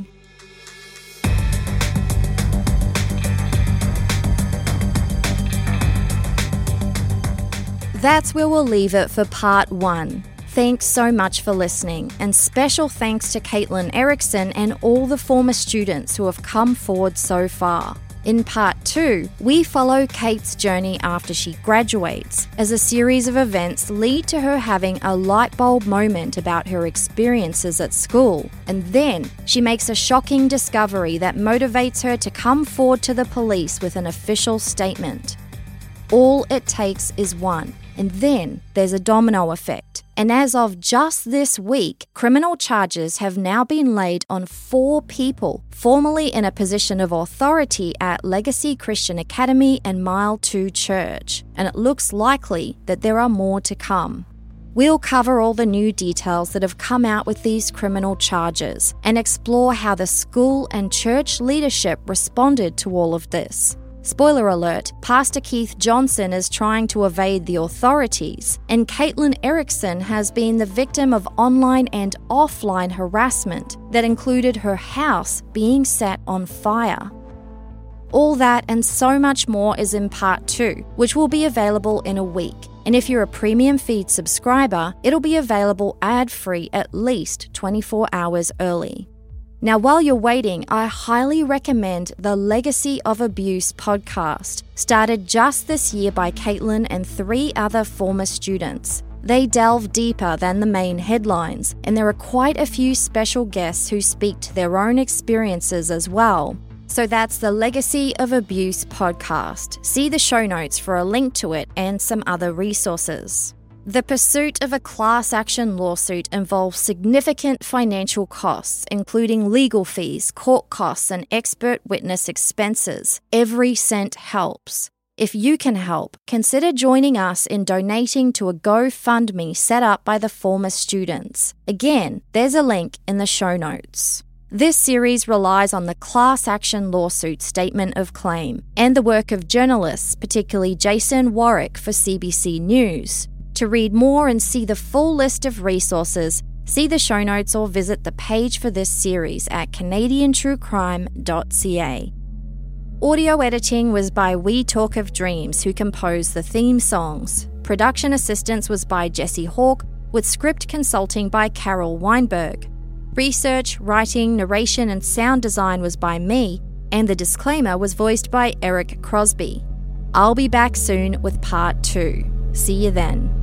S3: That's where we'll leave it for part one. Thanks so much for listening, and special thanks to Caitlin Erickson and all the former students who have come forward so far. In part two, we follow Kate's journey after she graduates, as a series of events lead to her having a light bulb moment about her experiences at school, and then she makes a shocking discovery that motivates her to come forward to the police with an official statement. All it takes is one, and then there's a domino effect. And as of just this week, criminal charges have now been laid on four people formerly in a position of authority at Legacy Christian Academy and Mile two Church, and it looks likely that there are more to come. We'll cover all the new details that have come out with these criminal charges and explore how the school and church leadership responded to all of this. Spoiler alert, Pastor Keith Johnson is trying to evade the authorities, and Caitlin Erickson has been the victim of online and offline harassment that included her house being set on fire. All that and so much more is in part two, which will be available in a week. And if you're a premium feed subscriber, it'll be available ad-free at least twenty-four hours early. Now, while you're waiting, I highly recommend the Legacy of Abuse podcast, started just this year by Caitlin and three other former students. They delve deeper than the main headlines, and there are quite a few special guests who speak to their own experiences as well. So that's the Legacy of Abuse podcast. See the show notes for a link to it and some other resources. The pursuit of a class action lawsuit involves significant financial costs, including legal fees, court costs, and expert witness expenses. Every cent helps. If you can help, consider joining us in donating to a GoFundMe set up by the former students. Again, there's a link in the show notes. This series relies on the class action lawsuit statement of claim and the work of journalists, particularly Jason Warwick for C B C News. To read more and see the full list of resources, see the show notes or visit the page for this series at canadian true crime dot c a. Audio editing was by We Talk of Dreams, who composed the theme songs. Production assistance was by Jesse Hawke, with script consulting by Carol Weinberg. Research, writing, narration, and sound design was by me, and the disclaimer was voiced by Eric Crosby. I'll be back soon with part two. See you then.